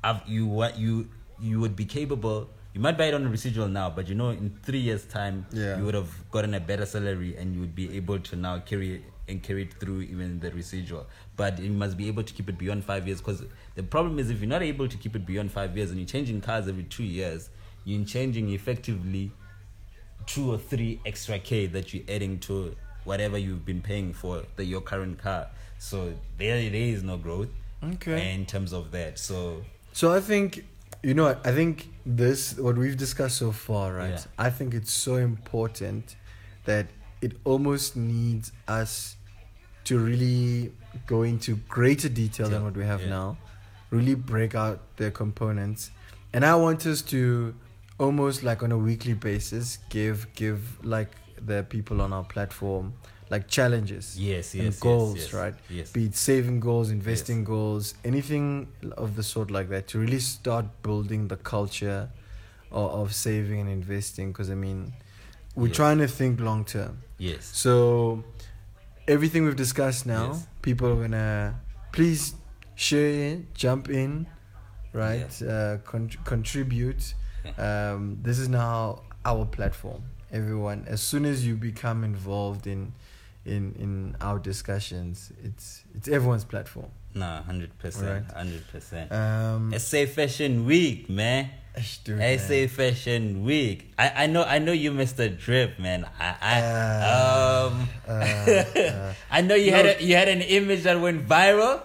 have you what you you would be capable. You might buy it on a residual now, but you know, in three years' time, Yeah. you would have gotten a better salary and you would be able to now carry it and carry it through even the residual. But you must be able to keep it beyond five years because the problem is if you're not able to keep it beyond five years and you're changing cars every two years, you're changing effectively two or three extra K that you're adding to whatever you've been paying for the, your current car. So there, there is no growth Okay. in terms of that. So So I think, you know, what, I think this, what we've discussed so far, right? Yeah. I think it's so important that it almost needs us to really go into greater detail than Yeah. what we have Yeah. now, really break out the components. And I want us to almost like on a weekly basis give give like the people on our platform like challenges yes, yes, and yes, goals, yes, right? Yes. Be it saving goals, investing Yes. goals, anything of the sort like that to really start building the culture of, of saving and investing. Because I mean, we're Yes. trying to think long term. Yes. So everything we've discussed now, Yes. people are gonna please share in, jump in, right? Yes. Uh, con- contribute. Um, this is now our platform. Everyone, as soon as you become involved in in in our discussions, it's it's everyone's platform. No, hundred percent, Right. hundred percent. Um, S A Fashion Week, man. Ish, dude, S man. A Fashion Week. I, I know I know you missed the drip, man. I, I Uh, um uh, uh, I know you no. had a, you had an image that went viral.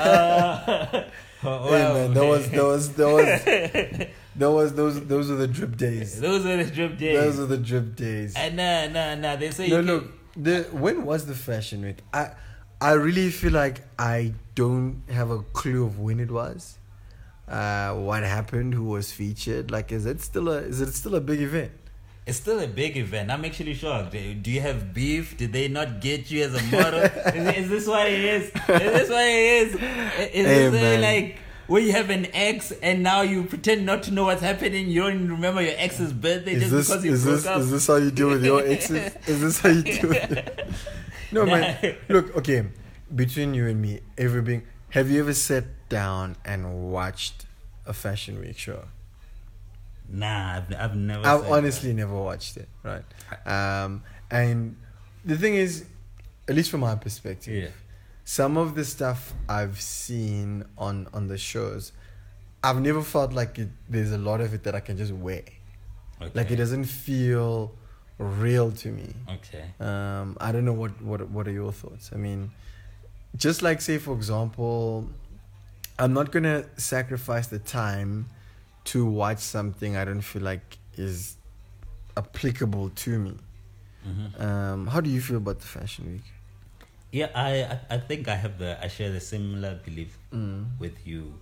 Uh, well, hey man, that was that was that was that was those those are the drip days. those are the drip days. Those are the drip days. And nah, nah, nah. They say No, you look, the when was the fashion week? I I really feel like I don't have a clue of when it was. Uh, what happened? Who was featured? Like, is it still a is it still a big event? It's still a big event. I'm actually shocked. Do do you have beef? Did they not get you as a model? is, is this what it is? Is this what it is? Is Hey, this uh, man. like where you have an ex and now you pretend not to know what's happening? You don't even remember your ex's birthday Is just this because you is broke this up? is this how you deal with your exes? Is this how you do it? No, man. Look, okay. Between you and me, everything. Have you ever sat down and watched a fashion week show? Nah, I've, I've never. I've said honestly never watched it, right? Um, and the thing is, at least from my that. perspective, Yeah. some of the stuff I've seen on, on the shows, I've never felt like it, there's a lot of it that I can just wear. Okay. Like it doesn't feel real to me. Okay. Um, I don't know what, what what are your thoughts? I mean, just like say for example, I'm not gonna sacrifice the time to watch something I don't feel like is applicable to me. Mm-hmm. Um, how do you feel about the fashion week? Yeah, I, I I think I have the I share the similar belief Mm. with you.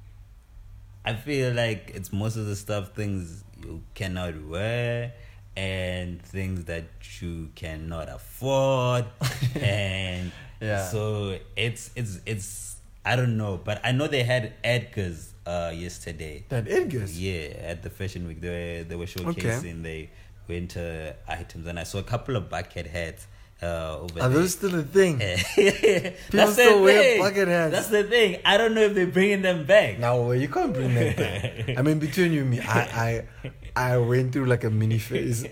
I feel like it's most of the stuff things you cannot wear and things that you cannot afford and Yeah. so it's it's it's I don't know, but I know they had Edgar's uh yesterday. That Edgar's? Yeah, at the fashion week they were they were showcasing they winter items and I saw a couple of bucket hats uh over Are there. those still a thing? That's still the wear thing. bucket hats. That's the thing. I don't know if they're bringing them back. No, you can't bring that back. I mean, between you and me, I I, I went through like a mini phase.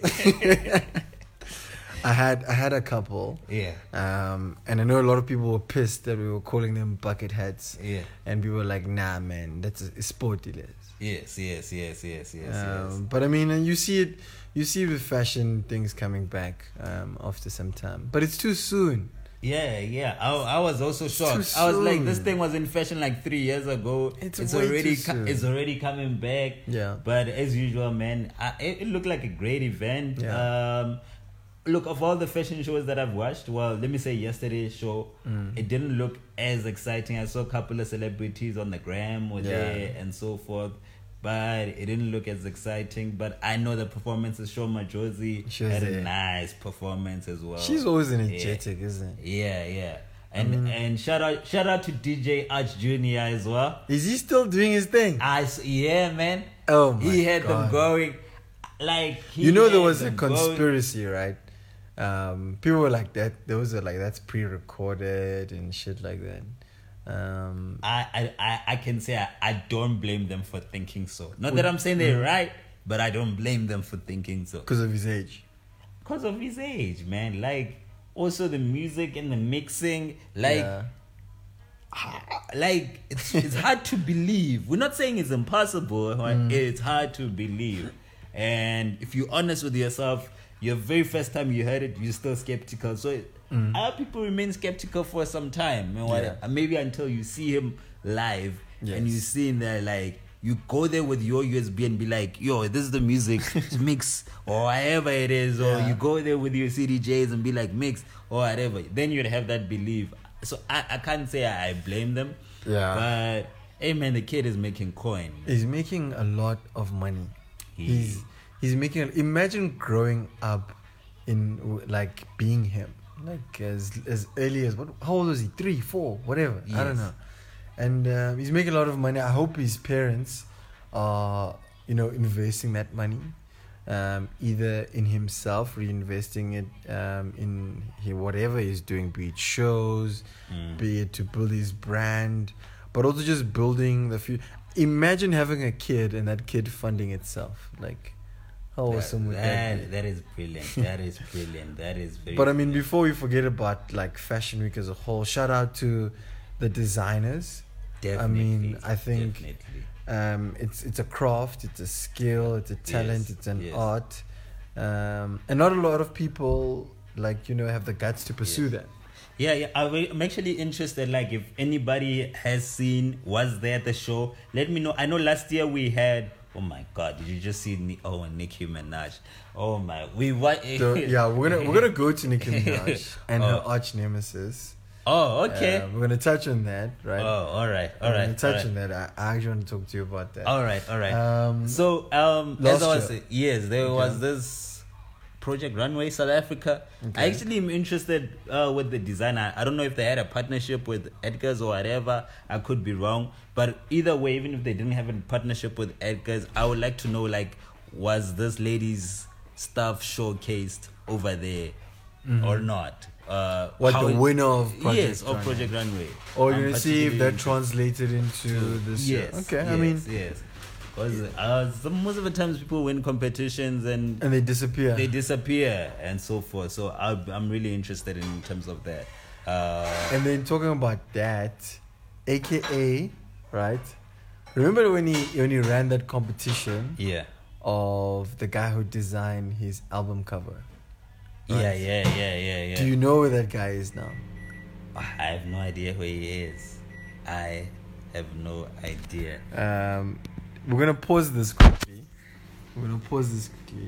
I had I had a couple, Yeah. um, and I know a lot of people were pissed that we were calling them bucket hats, Yeah. and people were like, "Nah, man, that's a, it's sporty." Yes, yes, yes, yes, yes, Um, but I mean, uh, you see it, you see with fashion things coming back um, after some time, but it's too soon. yes. Yeah, yeah. I, I was also shocked. too I was like, this soon. thing was in fashion like three years ago. It's It's, way already too co- soon. it's already coming back. Yeah. But as usual, man, I, it, it looked like a great event. Yeah. Um, look, of all the fashion shows that I've watched, well, let me say yesterday's show, Mm. it didn't look as exciting. I saw a couple of celebrities on the gram were Yeah. there and so forth. But it didn't look as exciting. But I know the performances. Shoma Josie She was had a there. nice performance as well. She's always energetic, isn't it? Yeah, yeah. And Mm. and shout out shout out to D J Arch Junior as well. Is he still doing his thing? I s- yeah, man. Oh my He had God. them going like he You know there had was a them going- conspiracy, right? Um, people were like that. Those are like that's pre-recorded and shit like that. Um, I, I, I, I can say I, I don't blame them for thinking so. Not that I'm saying they're right, but I don't blame them for thinking so. Because of his age. Because of his age, man. Like, also the music and the mixing, like, Yeah. like it's it's hard to believe. We're not saying it's impossible. Right? Mm. It's hard to believe. And if you're honest with yourself, your very first time you heard it, you're still skeptical. So Mm. other people remain skeptical for some time. You know what? Yeah. And maybe until you see him live Yes. and you see him there, like, you go there with your U S B and be like, yo, this is the music, mix, or whatever it is. Or Yeah. you go there with your C D Js and be like, mix, or whatever. Then you'd have that belief. So I, I can't say I blame them. Yeah. But, hey, man, the kid is making coin. He's making a lot of money. He- He's he's making. Imagine growing up in like being him, like as as early as what? How old was he? Three, four, whatever. I don't Yes. know. And uh, he's making a lot of money. I hope his parents are, you know, investing that money, um, either in himself, reinvesting it um, in he, whatever he's doing, be it shows, Mm. be it to build his brand, but also just building the future. Imagine having a kid and that kid funding itself. Like, how awesome would that that, be? that is brilliant. That is brilliant. That is very But I mean, before we forget about like Fashion Week as a whole, shout out to the designers. Definitely, I mean, I think definitely. um, it's it's a craft, it's a skill, it's a talent, Yes, it's an yes. art, um, and not a lot of people like you know have the guts to pursue Yes. that. Yeah, yeah. I will- I'm actually interested. Like, if anybody has seen, was there at the show, let me know. I know last year we had. Oh my God! Did you just see? Ni- oh, Nicki Minaj. Oh my. We what? So yeah, we're gonna we're gonna go to Nicki Minaj and her Oh. arch nemesis. Oh, okay. Uh, we're gonna touch on that, right? Oh, all right, all We're right. gonna touch all on right. that. I, I actually want to talk to you about that. All right, all right. Um, So, um, last as I was year. saying, yes, there Okay. was this Project Runway South Africa. I Okay. actually am interested uh, with the designer. I don't know if they had a partnership with Edgar's or whatever. I could be wrong, but either way, even if they didn't have a partnership with Edgar's, I would like to know, like, was this lady's stuff showcased over there or not? Uh, Mm-hmm. What how the it- winner of Project yes, of Runway. Project Runway. or I'm you're gonna see if particularly that interested translated into to- this. Yes. Okay, yes, I mean, yes. Because uh, some, most of the times people win competitions and and they disappear. they disappear and so forth. So I, I'm really interested in terms of that. Uh, And then talking about that, A K A, right? Remember when he when he ran that competition yeah. of the guy who designed his album cover? Yeah, yeah, yeah, yeah, yeah. Do you know where that guy is now? I have no idea who he is. I have no idea. Um, we're gonna pause this quickly. We're gonna pause this quickly.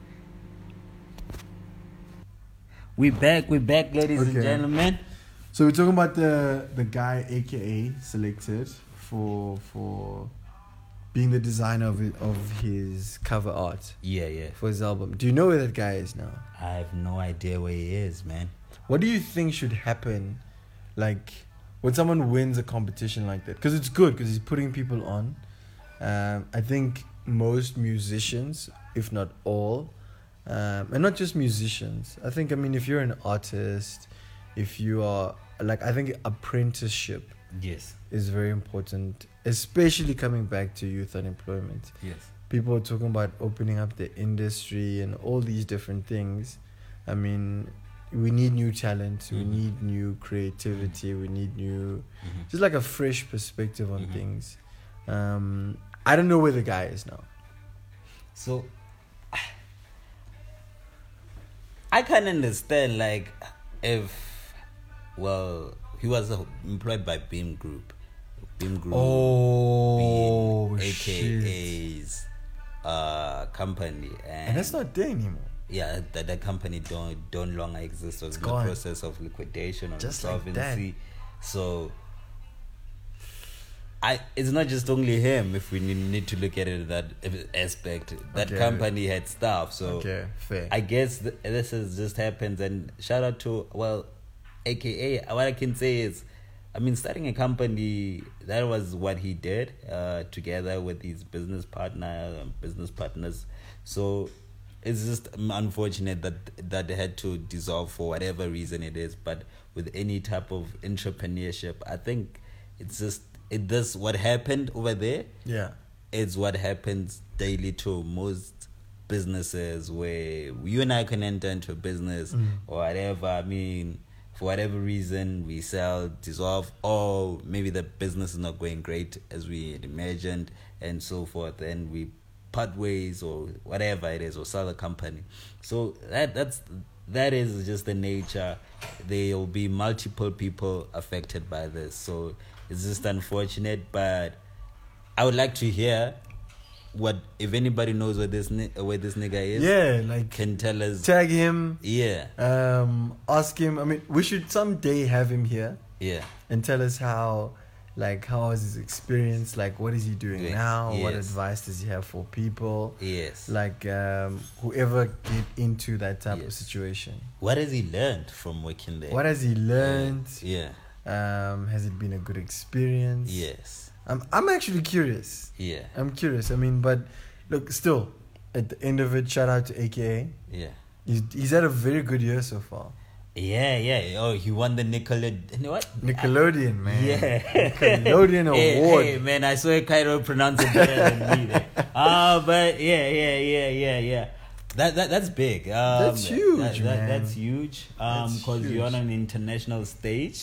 We back, we back, ladies and Okay. gentlemen. So we're talking about the the guy, A K A, selected for for being the designer of it, of his cover art Yeah, yeah. for his album. Do you know where that guy is now? I have no idea where he is, man. What do you think should happen, like when someone wins a competition like that? Because it's good, because he's putting people on. Um, I think most musicians, if not all, um, and not just musicians. I think I mean if you're an artist, if you are like I think apprenticeship Yes, is very important, especially coming back to youth unemployment. yes. People are talking about opening up the industry and all these different things. I mean, we need new talent, we Mhm. need new creativity, we need new, Mhm. just like a fresh perspective on Mhm. things. Um, I don't know where the guy is now. So I can understand, like, if, well, he was uh, employed by Beam Group. Beam Group Oh, being shit. AKA's uh, company. And, And that's not there anymore. yeah, that the company don't don't longer exist. It was It's in the gone. process of liquidation or Just like insolvency. So I it's not just only him. If we need, need to look at it that aspect, that Okay. company had staff. So Okay, fair. I guess th- this has just happened. And shout out to, well, A K A, what I can say is, I mean, starting a company, that was what he did uh, together with his business partner, um, business partners. So it's just unfortunate that that they had to dissolve for whatever reason it is. But with any type of entrepreneurship, I think It's just it this what happened over there. Yeah. It's what happens daily to most businesses where you and I can enter into a business Mm. or whatever. I mean, for whatever reason, we sell, dissolve, or maybe the business is not going great as we had imagined, and so forth, and we part ways or whatever it is, or sell the company. So that that's that is just the nature. There will be multiple people affected by this. So it's just unfortunate, but I would like to hear what if anybody knows where this ni- where this nigga is. Yeah, like Can tell us. tag him. Yeah, Um, ask him. I mean, we should someday have him here yeah, and tell us how, like, how is his experience? Like, what is he doing Yes, now? What yes. advice does he have for people? yes. Like, um, whoever get into that type of Yes. situation. What has he learned from working there? What has he learned? Yeah. Um, has it been a good experience? Yes. I'm, I'm actually curious. Yeah. I'm curious. I mean, but look, still, at the end of it, shout out to A K A. Yeah. He's, he's had a very good year so far. Yeah, yeah. Oh, he won the Nickelodeon. What? Nickelodeon, man. Yeah. Nickelodeon Hey, award. hey, man, I saw Cairo pronounce it better than me there. Ah, but yeah, yeah, yeah, yeah, yeah. That that that's big. Um, That's huge, that, that, man. That's huge. Um, That's because you're on huge. an international stage,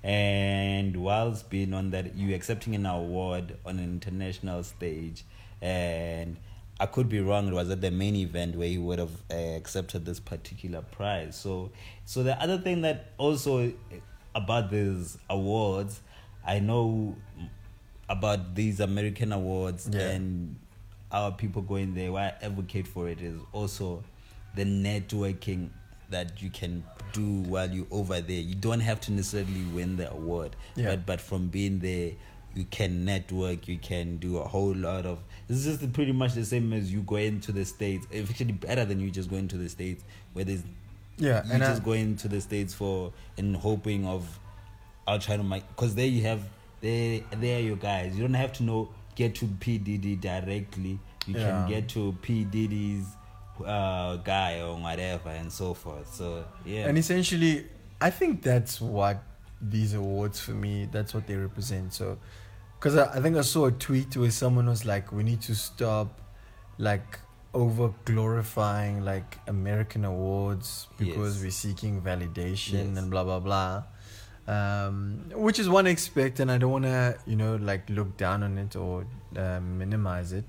and whilst being on that, you accepting an award on an international stage, and I could be wrong. It was at the main event where he would have uh, accepted this particular prize. So, so the other thing that also about these awards, I know about these American awards Yeah. and our people going there. Why I advocate for it is also the networking that you can do while you're over there. You don't have to necessarily win the award, Yeah. but but from being there, you can network. You can do a whole lot of. This is just pretty much the same as you going to the States. It's actually better than you just going to the States, where there's Yeah, you and just I, going to the States for and hoping of I'll try to make, because there you have there there are your guys. You don't have to know get to P Diddy directly. You Yeah. can get to P Diddy's uh, guy or whatever and so forth. So yeah, and essentially, I think that's what these awards for me, that's what they represent. So, because I, I think I saw a tweet where someone was like, we need to stop, like, over glorifying, like, American awards because Yes. we're seeking validation Yes. and blah, blah, blah. Um, which is one aspect, and I don't want to, you know, like, look down on it or uh, minimize it.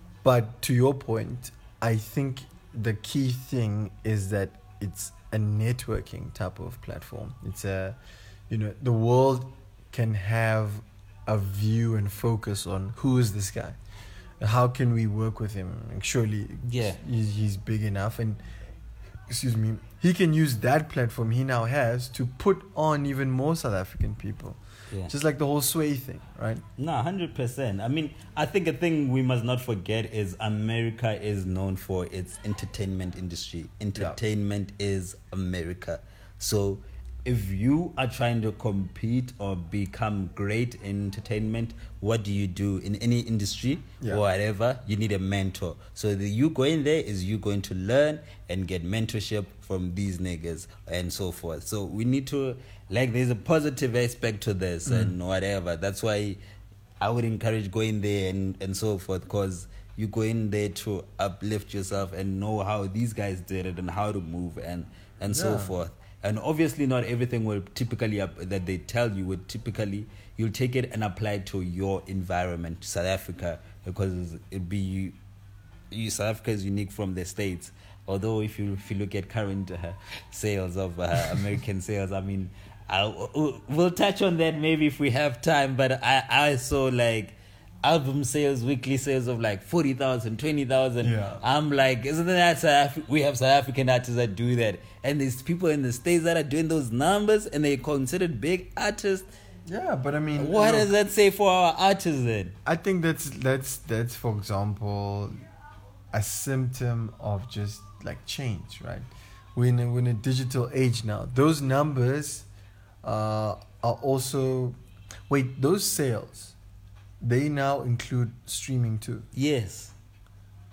But to your point, I think the key thing is that it's a networking type of platform. It's a, you know, the world can have a view and focus on who is this guy, how can we work with him. Like, surely, Yeah. he's, he's big enough, and excuse me, he can use that platform he now has to put on even more South African people. yeah. Just like the whole Sway thing, right? No, one hundred percent. I mean, I think a thing we must not forget is America is known for its entertainment industry. Entertainment is America. So if you are trying to compete or become great in entertainment, what do you do in any industry Yeah. or whatever? You need a mentor. So the you going there is you going to learn and get mentorship from these niggas and so forth. So we need to, like, there's a positive aspect to this Mm. and whatever. That's why I would encourage going there and, and so forth, because you go in there to uplift yourself and know how these guys did it and how to move and, and so Yeah. forth. And obviously not everything will typically, up, that they tell you would typically, you'll take it and apply it to your environment, South Africa, because it'd be, you, you, South Africa is unique from the States. Although if you if you look at current uh, sales of uh, American sales, I mean, I'll, we'll touch on that maybe if we have time. But I, I saw like album sales, weekly sales of like forty thousand, twenty thousand. Yeah. I'm like, isn't that South Af- we have South African artists that do that, and there's people in the States that are doing those numbers, and they're considered big artists. Yeah, but I mean, What look, does that say for our artists then? I think that's that's that's for example a symptom of just like change, right? We're in a, we're in a digital age now. Those numbers uh, are also wait those sales, they now include streaming too. Yes.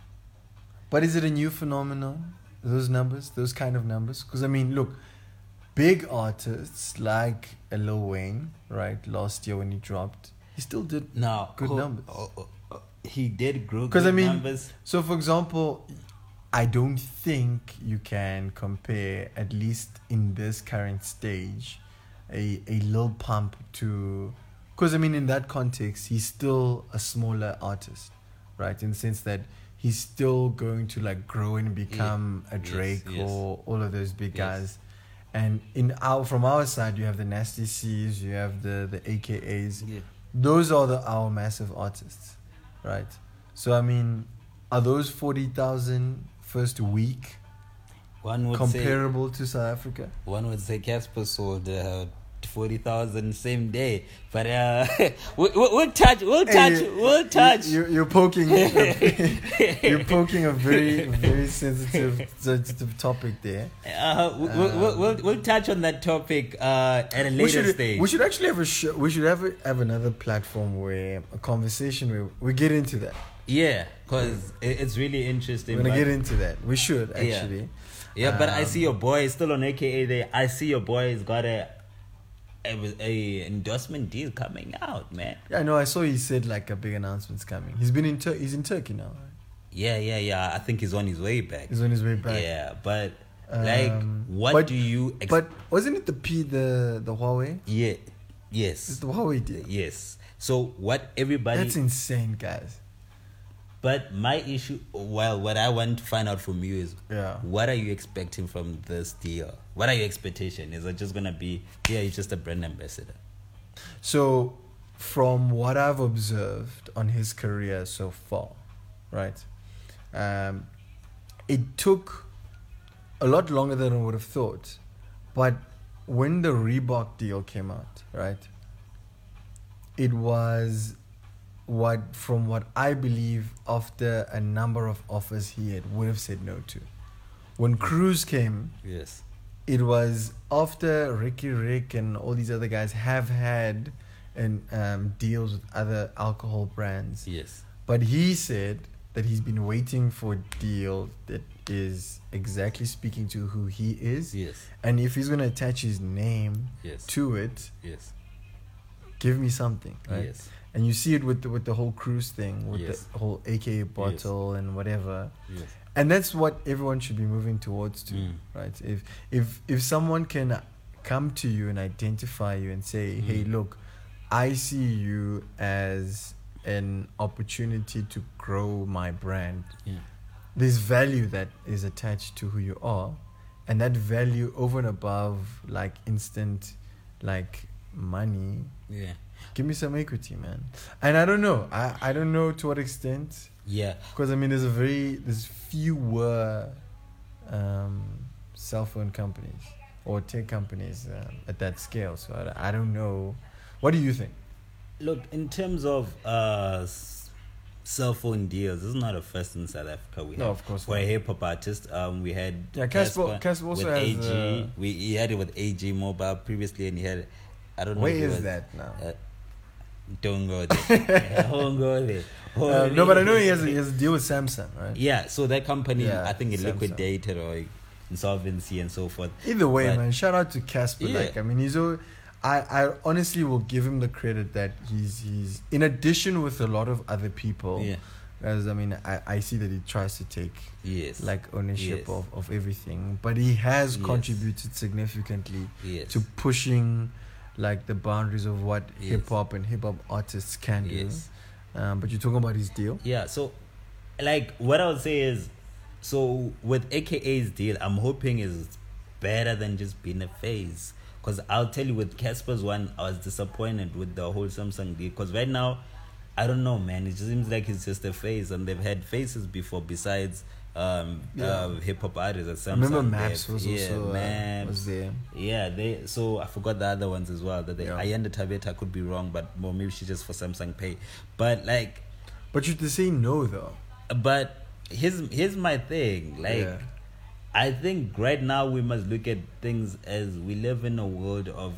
But is it a new phenomenon? Those numbers, those kind of numbers? Because I mean, look, big artists like Lil Wayne, right? Last year when he dropped, he still did no good oh, numbers. Oh, oh, oh, he did grow good Because I mean, numbers. so for example, I don't think you can compare, at least in this current stage, a a Lil Pump to, because I mean, in that context, he's still a smaller artist, right? In the sense that he's still going to like grow and become Yeah. a Drake Yes, yes. or all of those big Yes. guys. And in our from our side, you have the Nasty C's, you have the the A K As. Yeah. Those are the our massive artists, right? So I mean, are those forty thousand first week One would comparable to South Africa? say one would say Casper sold uh, forty thousand same day, but uh, we, we, we'll touch, we'll touch, Hey, we'll touch. You, you're poking, you're poking a very very sensitive sensitive topic there. Uh, we, we, we'll, we'll we'll touch on that topic uh, at a later we should stage. we should actually have a show, we should have a, have another platform where a conversation where we get into that. Yeah, because it, it's really interesting. We're gonna but- get into that. We should Yeah. actually. Yeah, but I Um, see your boy is still on A K A there. I see your boy has got a, a a endorsement deal coming out, man. Yeah, I know. I saw he said like a big announcement's coming. He's been in Tur- he's in Turkey now. Right? Yeah, yeah, yeah. I think he's on his way back. He's on his way back. Yeah, but like, Um, what but- do you? Ex- But wasn't it the P the the Huawei? yeah, It's yes, the Huawei deal. yes. So what everybody? That's insane, guys. But my issue, well, what I want to find out from you is, Yeah. what are you expecting from this deal? What are your expectations? Is it just gonna be, yeah, you're just a brand ambassador? So, from what I've observed on his career so far, right, um, it took a lot longer than I would have thought. But when the Reebok deal came out, right, it was what, from what I believe, after a number of offers he had, would have said no to. When Cruz came, Yes. it was after Ricky Rick and all these other guys have had and um, deals with other alcohol brands. Yes. But he said that he's been waiting for a deal that is exactly speaking to who he is. Yes. And if he's going to attach his name Yes. to it, Yes. give me something. Right? Yes. And you see it with the, with the whole cruise thing, with Yes. the whole A K A bottle and whatever. Yes. And that's what everyone should be moving towards to, Mm. right? If if if someone can come to you and identify you and say, Mm. "Hey, look, I see you as an opportunity to grow my brand." Yeah. There's value that is attached to who you are, and that value over and above like instant, like money. Yeah. Give me some equity, man. And I don't know. I I don't know to what extent. Yeah. Because I mean, there's a very there's fewer um, cell phone companies or tech companies um, at that scale. So I, I don't know. What do you think? Look, in terms of uh, s- cell phone deals, this is not a first in South Africa. We No, had of course for not. a hip hop artist. Um, we had Yeah, Casper- Casper also with has, A G. uh, we he had it with A G Mobile previously, and he had I don't know. Where if it is was- that now? Uh, don't go there. Don't go there. Uh, no, but I know he has a, he has a deal with Samsung, right? Yeah, so that company, Yeah, I think it Samsung. liquidated or insolvency and so forth. Either way, But- man. Shout out to Casper. Yeah. Like, I mean, he's. All, I I honestly will give him the credit that he's he's in addition with a lot of other people. Yeah. As I mean, I, I see that he tries to take Yes. like ownership Yes. of, of everything, but he has Yes. contributed significantly Yes. to pushing like the boundaries of what Yes. hip hop and hip hop artists can Yes. do. Um, but you're talking about his deal. Yeah, so like what I would say is, so with A K A's deal, I'm hoping is better than just being a phase. Because I'll tell you, with Casper's one, I was disappointed with the whole Samsung deal. Because right now, I don't know, man. It just seems like it's just a phase, and they've had faces before besides um, Yeah. uh, hip hop artists at I Samsung. remember Maps They've- was yeah, also uh, Maps. was there. Yeah, they. So I forgot the other ones as well. That they, Yeah. Ayanda Tabeta could be wrong, but well, maybe she's just for Samsung Pay. But like. But you to say no though. But here's here's my thing. Like, Yeah. I think right now we must look at things as we live in a world of.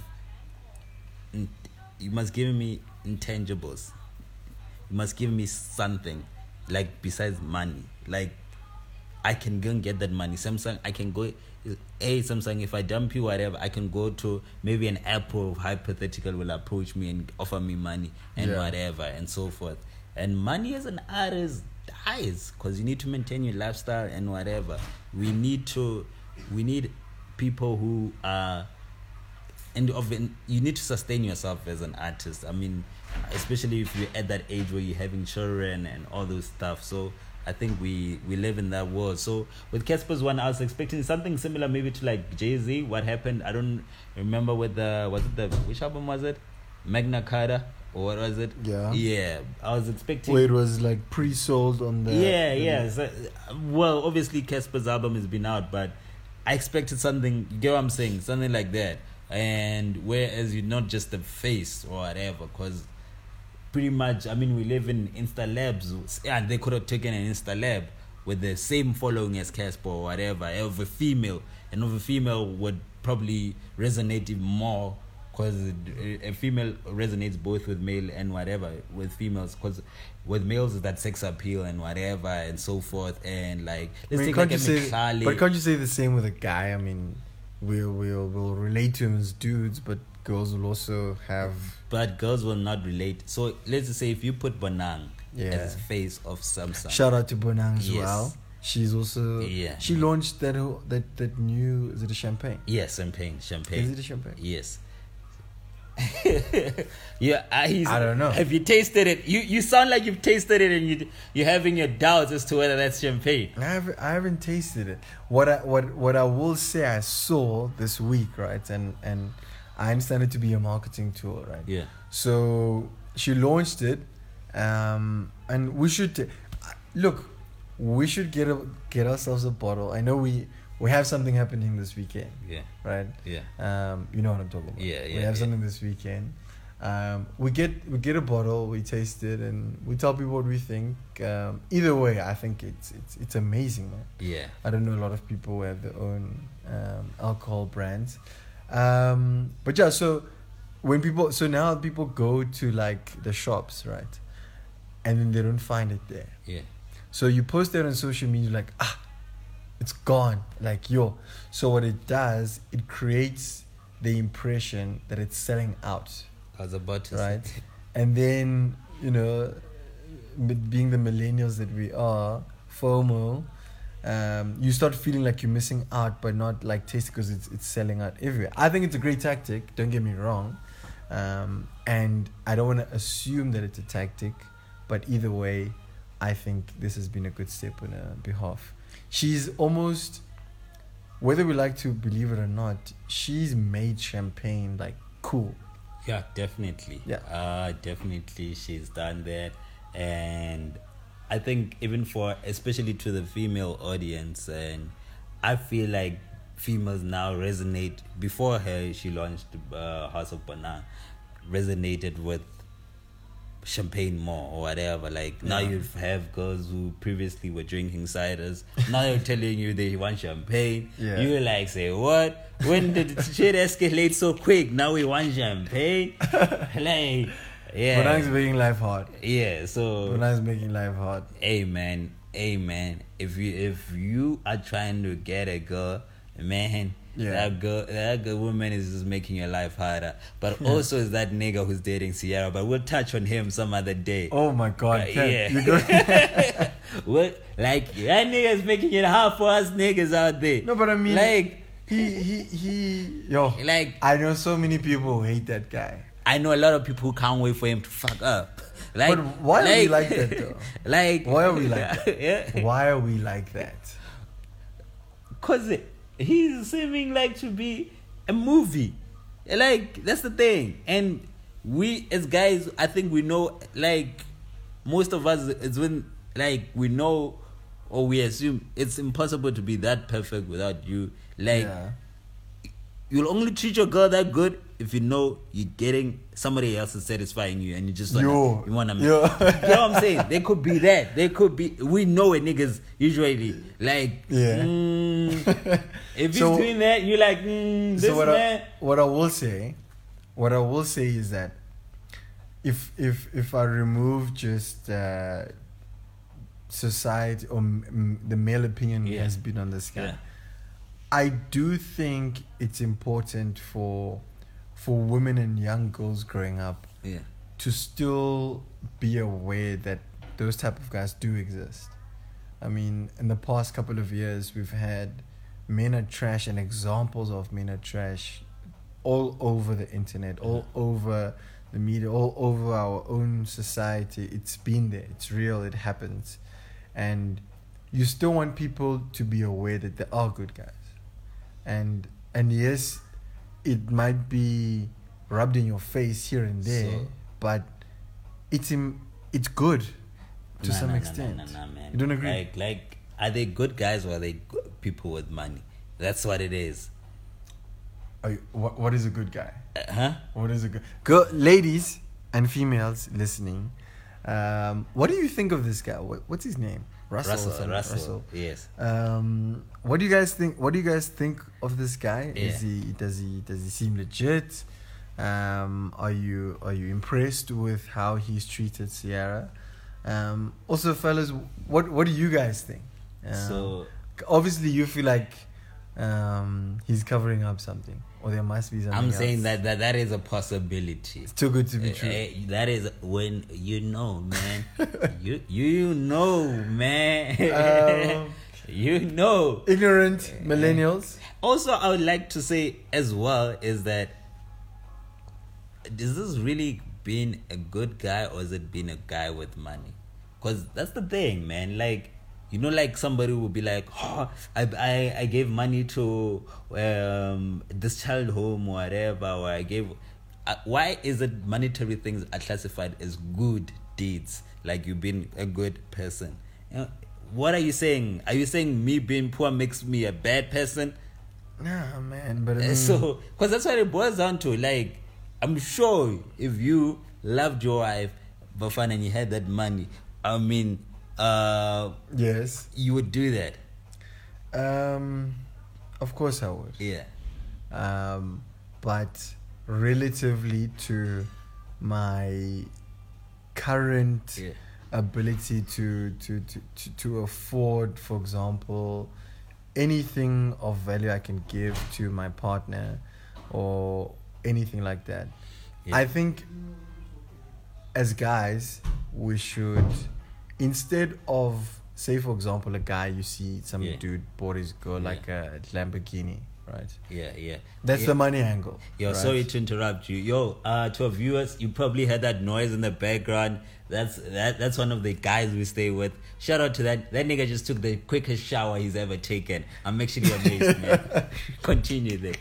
in- You must give me intangibles. You must give me something, like besides money. Like, I can go and get that money. Samsung, I can go, hey, Samsung, if I dump you, whatever, I can go to maybe an Apple, hypothetical, will approach me and offer me money and Yeah. whatever and so forth. And money as an artist dies because you need to maintain your lifestyle and whatever. We need to, we need people who are, and of you need to sustain yourself as an artist. I mean, especially if you're at that age where you're having children and all those stuff. So I think we we live in that world. So with Casper's one, I was expecting something similar, maybe to like Jay-Z. What happened? I don't remember with the was it the which album was it? Magna Carta or what was it? Yeah. Yeah. I was expecting. Where it was like pre-sold on the. Yeah, the yeah. So, well, obviously Casper's album has been out, but I expected something. You get what I'm saying? Something like that. And whereas you're not just the face or whatever, because pretty much, I mean, we live in Insta Labs, and they could have taken an Insta Lab with the same following as Casper or whatever, of a female, and of a female would probably resonate even more, because a female resonates both with male and whatever, with females, because with males is that sex appeal and whatever and so forth, and like, let's I mean, take like a can't you say, McClally. but can't you say the same with a guy? I mean, we'll we'll we'll relate to him as dudes, but girls will also have. But girls will not relate. So let's just say if you put Bonang Yeah. as face of Samsung. Shout out to Bonang as Yes. well. She's also. Yeah. She launched that whole- that that new. Is it a champagne? Yes, champagne, champagne. Is it a champagne? Yes. yeah, uh, he's, I don't know. Have you tasted it? You you sound like you've tasted it, and you you're having your doubts as to whether that's champagne. I haven't, I haven't tasted it. What I what what I will say I saw this week, right? And and I understand it to be a marketing tool, right? Yeah. So she launched it, um, and we should t- look. We should get a, get ourselves a bottle. I know we we have something happening this weekend, Yeah. right? Yeah. Um, you know what I'm talking about. Yeah, We yeah, have yeah. something this weekend. Um, we get we get a bottle, we taste it, and we tell people what we think. Um, either way, I think it's it's it's amazing, man. Yeah. I don't know a lot of people who have their own um, alcohol brands, um, but yeah. So when people, so now people go to like the shops, right, and then they don't find it there. Yeah. So you post that on social media, like, ah, it's gone. Like, yo. So what it does, it creates the impression that it's selling out, I was about to right? say. And then, you know, m- being the millennials that we are, FOMO, um, you start feeling like you're missing out, but not like tasting because it's it's selling out everywhere. I think it's a great tactic. Don't get me wrong, um, and I don't want to assume that it's a tactic, but either way, I think this has been a good step on her behalf. She's almost, whether we like to believe it or not, she's made champagne like cool. Yeah, definitely. Yeah. Uh, definitely she's done that. And I think even for, especially to the female audience, and I feel like females now resonate, before her, she launched uh, House of Banana, resonated with champagne more or whatever. Like now Yeah. you have girls who previously were drinking ciders, now they're telling you they want champagne. Yeah. You like say, what? When did shit escalate so quick? Now we want champagne. Like, yeah, Bonang's making life hard. yeah. So Bonang's making life hard. hey man, hey man, if you if you are trying to get a girl, man, Yeah. that girl that good woman is just making your life harder. But also is that nigga who's dating Sierra. But we'll touch on him some other day. Oh my God! Uh, Ken, yeah. you go- What, like that nigga's making it hard for us niggas out there. No, but I mean, like he he he. Yo, like I know so many people who hate that guy. I know a lot of people who can't wait for him to fuck up. Like, But why are we like that, though? Like, Why are we like that? Yeah. Why are we like that? Cause he's seeming like to be a movie. Like, that's the thing. And we as guys, I think we know, like, most of us, it's when, like, we know or we assume it's impossible to be that perfect without you. Like, Yeah. you'll only treat your girl that good if you know you're getting somebody else is satisfying you, and you just wanna, Yo. you wanna, Yo. you know what I'm saying? They could be that. They could be. We know it, niggas usually like. Yeah. Mm, if he's So- doing that, you're like, mm, this So what man. I, what I will say, what I will say is that if if if I remove just uh, society or m- m- the male opinion Yeah. has been on this guy. Yeah. I do think it's important for for women and young girls growing up Yeah. to still be aware that those type of guys do exist. I mean, in the past couple of years, we've had men are trash and examples of men are trash all over the internet, all over the media, all over our own society. It's been there. It's real. It happens. And you still want people to be aware that there are good guys. And and yes, it might be rubbed in your face here and there, So- but it's im- it's good to Nah, some nah, nah, extent. nah, nah, nah, man. You don't agree? Like, like, are they good guys or are they good people with money? That's what it is. Are you, what, what is a good guy? Uh, huh? What is a good girl? Ladies and females listening, um, what do you think of this guy? What, what's his name? Russell. or Russell, something? Russell. Yes. Um, what do you guys think? What do you guys think of this guy? Yeah. Is he does he does he seem legit? Um, are you are you impressed with how he's treated Ciara? Um, also, fellas, what what do you guys think? Um, So, obviously, you feel like um, he's covering up something, or there must be something. I'm else. saying that, that that is a possibility. It's too good to be Uh, true. uh, that is when you know, man. you you know, man. Um, you know. Ignorant millennials. Also, I would like to say as well is that is this really being a good guy or is it being a guy with money? Because that's the thing, man. Like, you know, like somebody will be like, oh, I, I, I gave money to um, this child home or whatever, or I gave... Uh, why is it monetary things are classified as good deeds? Like you being a good person. You know, what are you saying? Are you saying me being poor makes me a bad person? Nah, man. But I Uh, mean, So, because that's what it boils down to. Like, I'm sure if you loved your wife, Bafana, and you had that money, I mean, uh, yes. you would do that. Um, of course I would. Yeah. Um, but relatively to my current Yeah. ability to, to, to, to, to afford, for example, anything of value I can give to my partner or anything like that. Yeah. I think as guys, we should, instead of, say for example, a guy, you see some Yeah. dude bought his girl Yeah. like a Lamborghini, right? Yeah, yeah. That's yeah. the money angle. Yo, right? sorry to interrupt you. Yo, uh, to our viewers, you probably heard that noise in the background. That's that. That's one of the guys we stay with. Shout out to that. That nigga just took the quickest shower he's ever taken. I'm actually amazed, man. Continue there.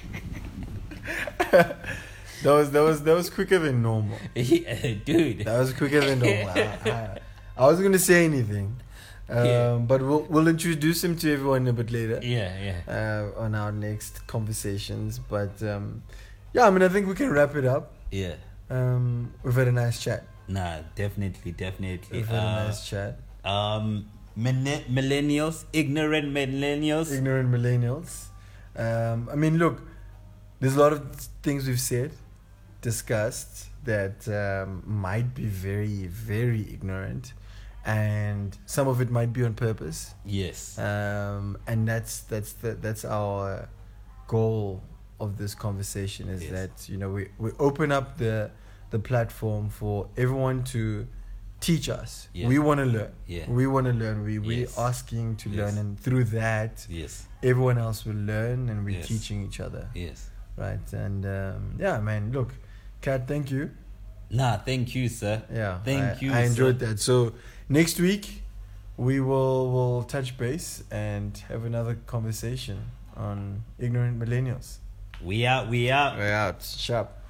That was that was that was quicker than normal. Yeah, dude. That was quicker than normal. I, I, I wasn't gonna say anything, um, Yeah. but we'll we'll introduce him to everyone a bit later. Yeah, yeah. Uh, on our next conversations, but um, yeah, I mean, I think we can wrap it up. Yeah. Um, we've had a nice chat. Nah, definitely, definitely. We've had a Uh, nice chat. um, millen- millennials, ignorant millennials. Ignorant millennials. Um, I mean, look, there's a lot of things we've said, discussed that um, might be very, very ignorant, and some of it might be on purpose. Yes. Um, and that's that's the, that's our goal of this conversation is Yes. that, you know, we, we open up the the platform for everyone to teach us. Yeah. We want to learn. Yeah. We want to learn. We we're Yes. asking to Yes. learn, and through that, Yes. everyone else will learn, and we're Yes. teaching each other. Yes. Right. And um, yeah, man. Look, Kat, thank you. Nah, thank you, sir. Yeah, Thank I, you, I enjoyed sir. that. So next week we will will touch base and have another conversation on ignorant millennials. We are. We are. We're out. Sharp.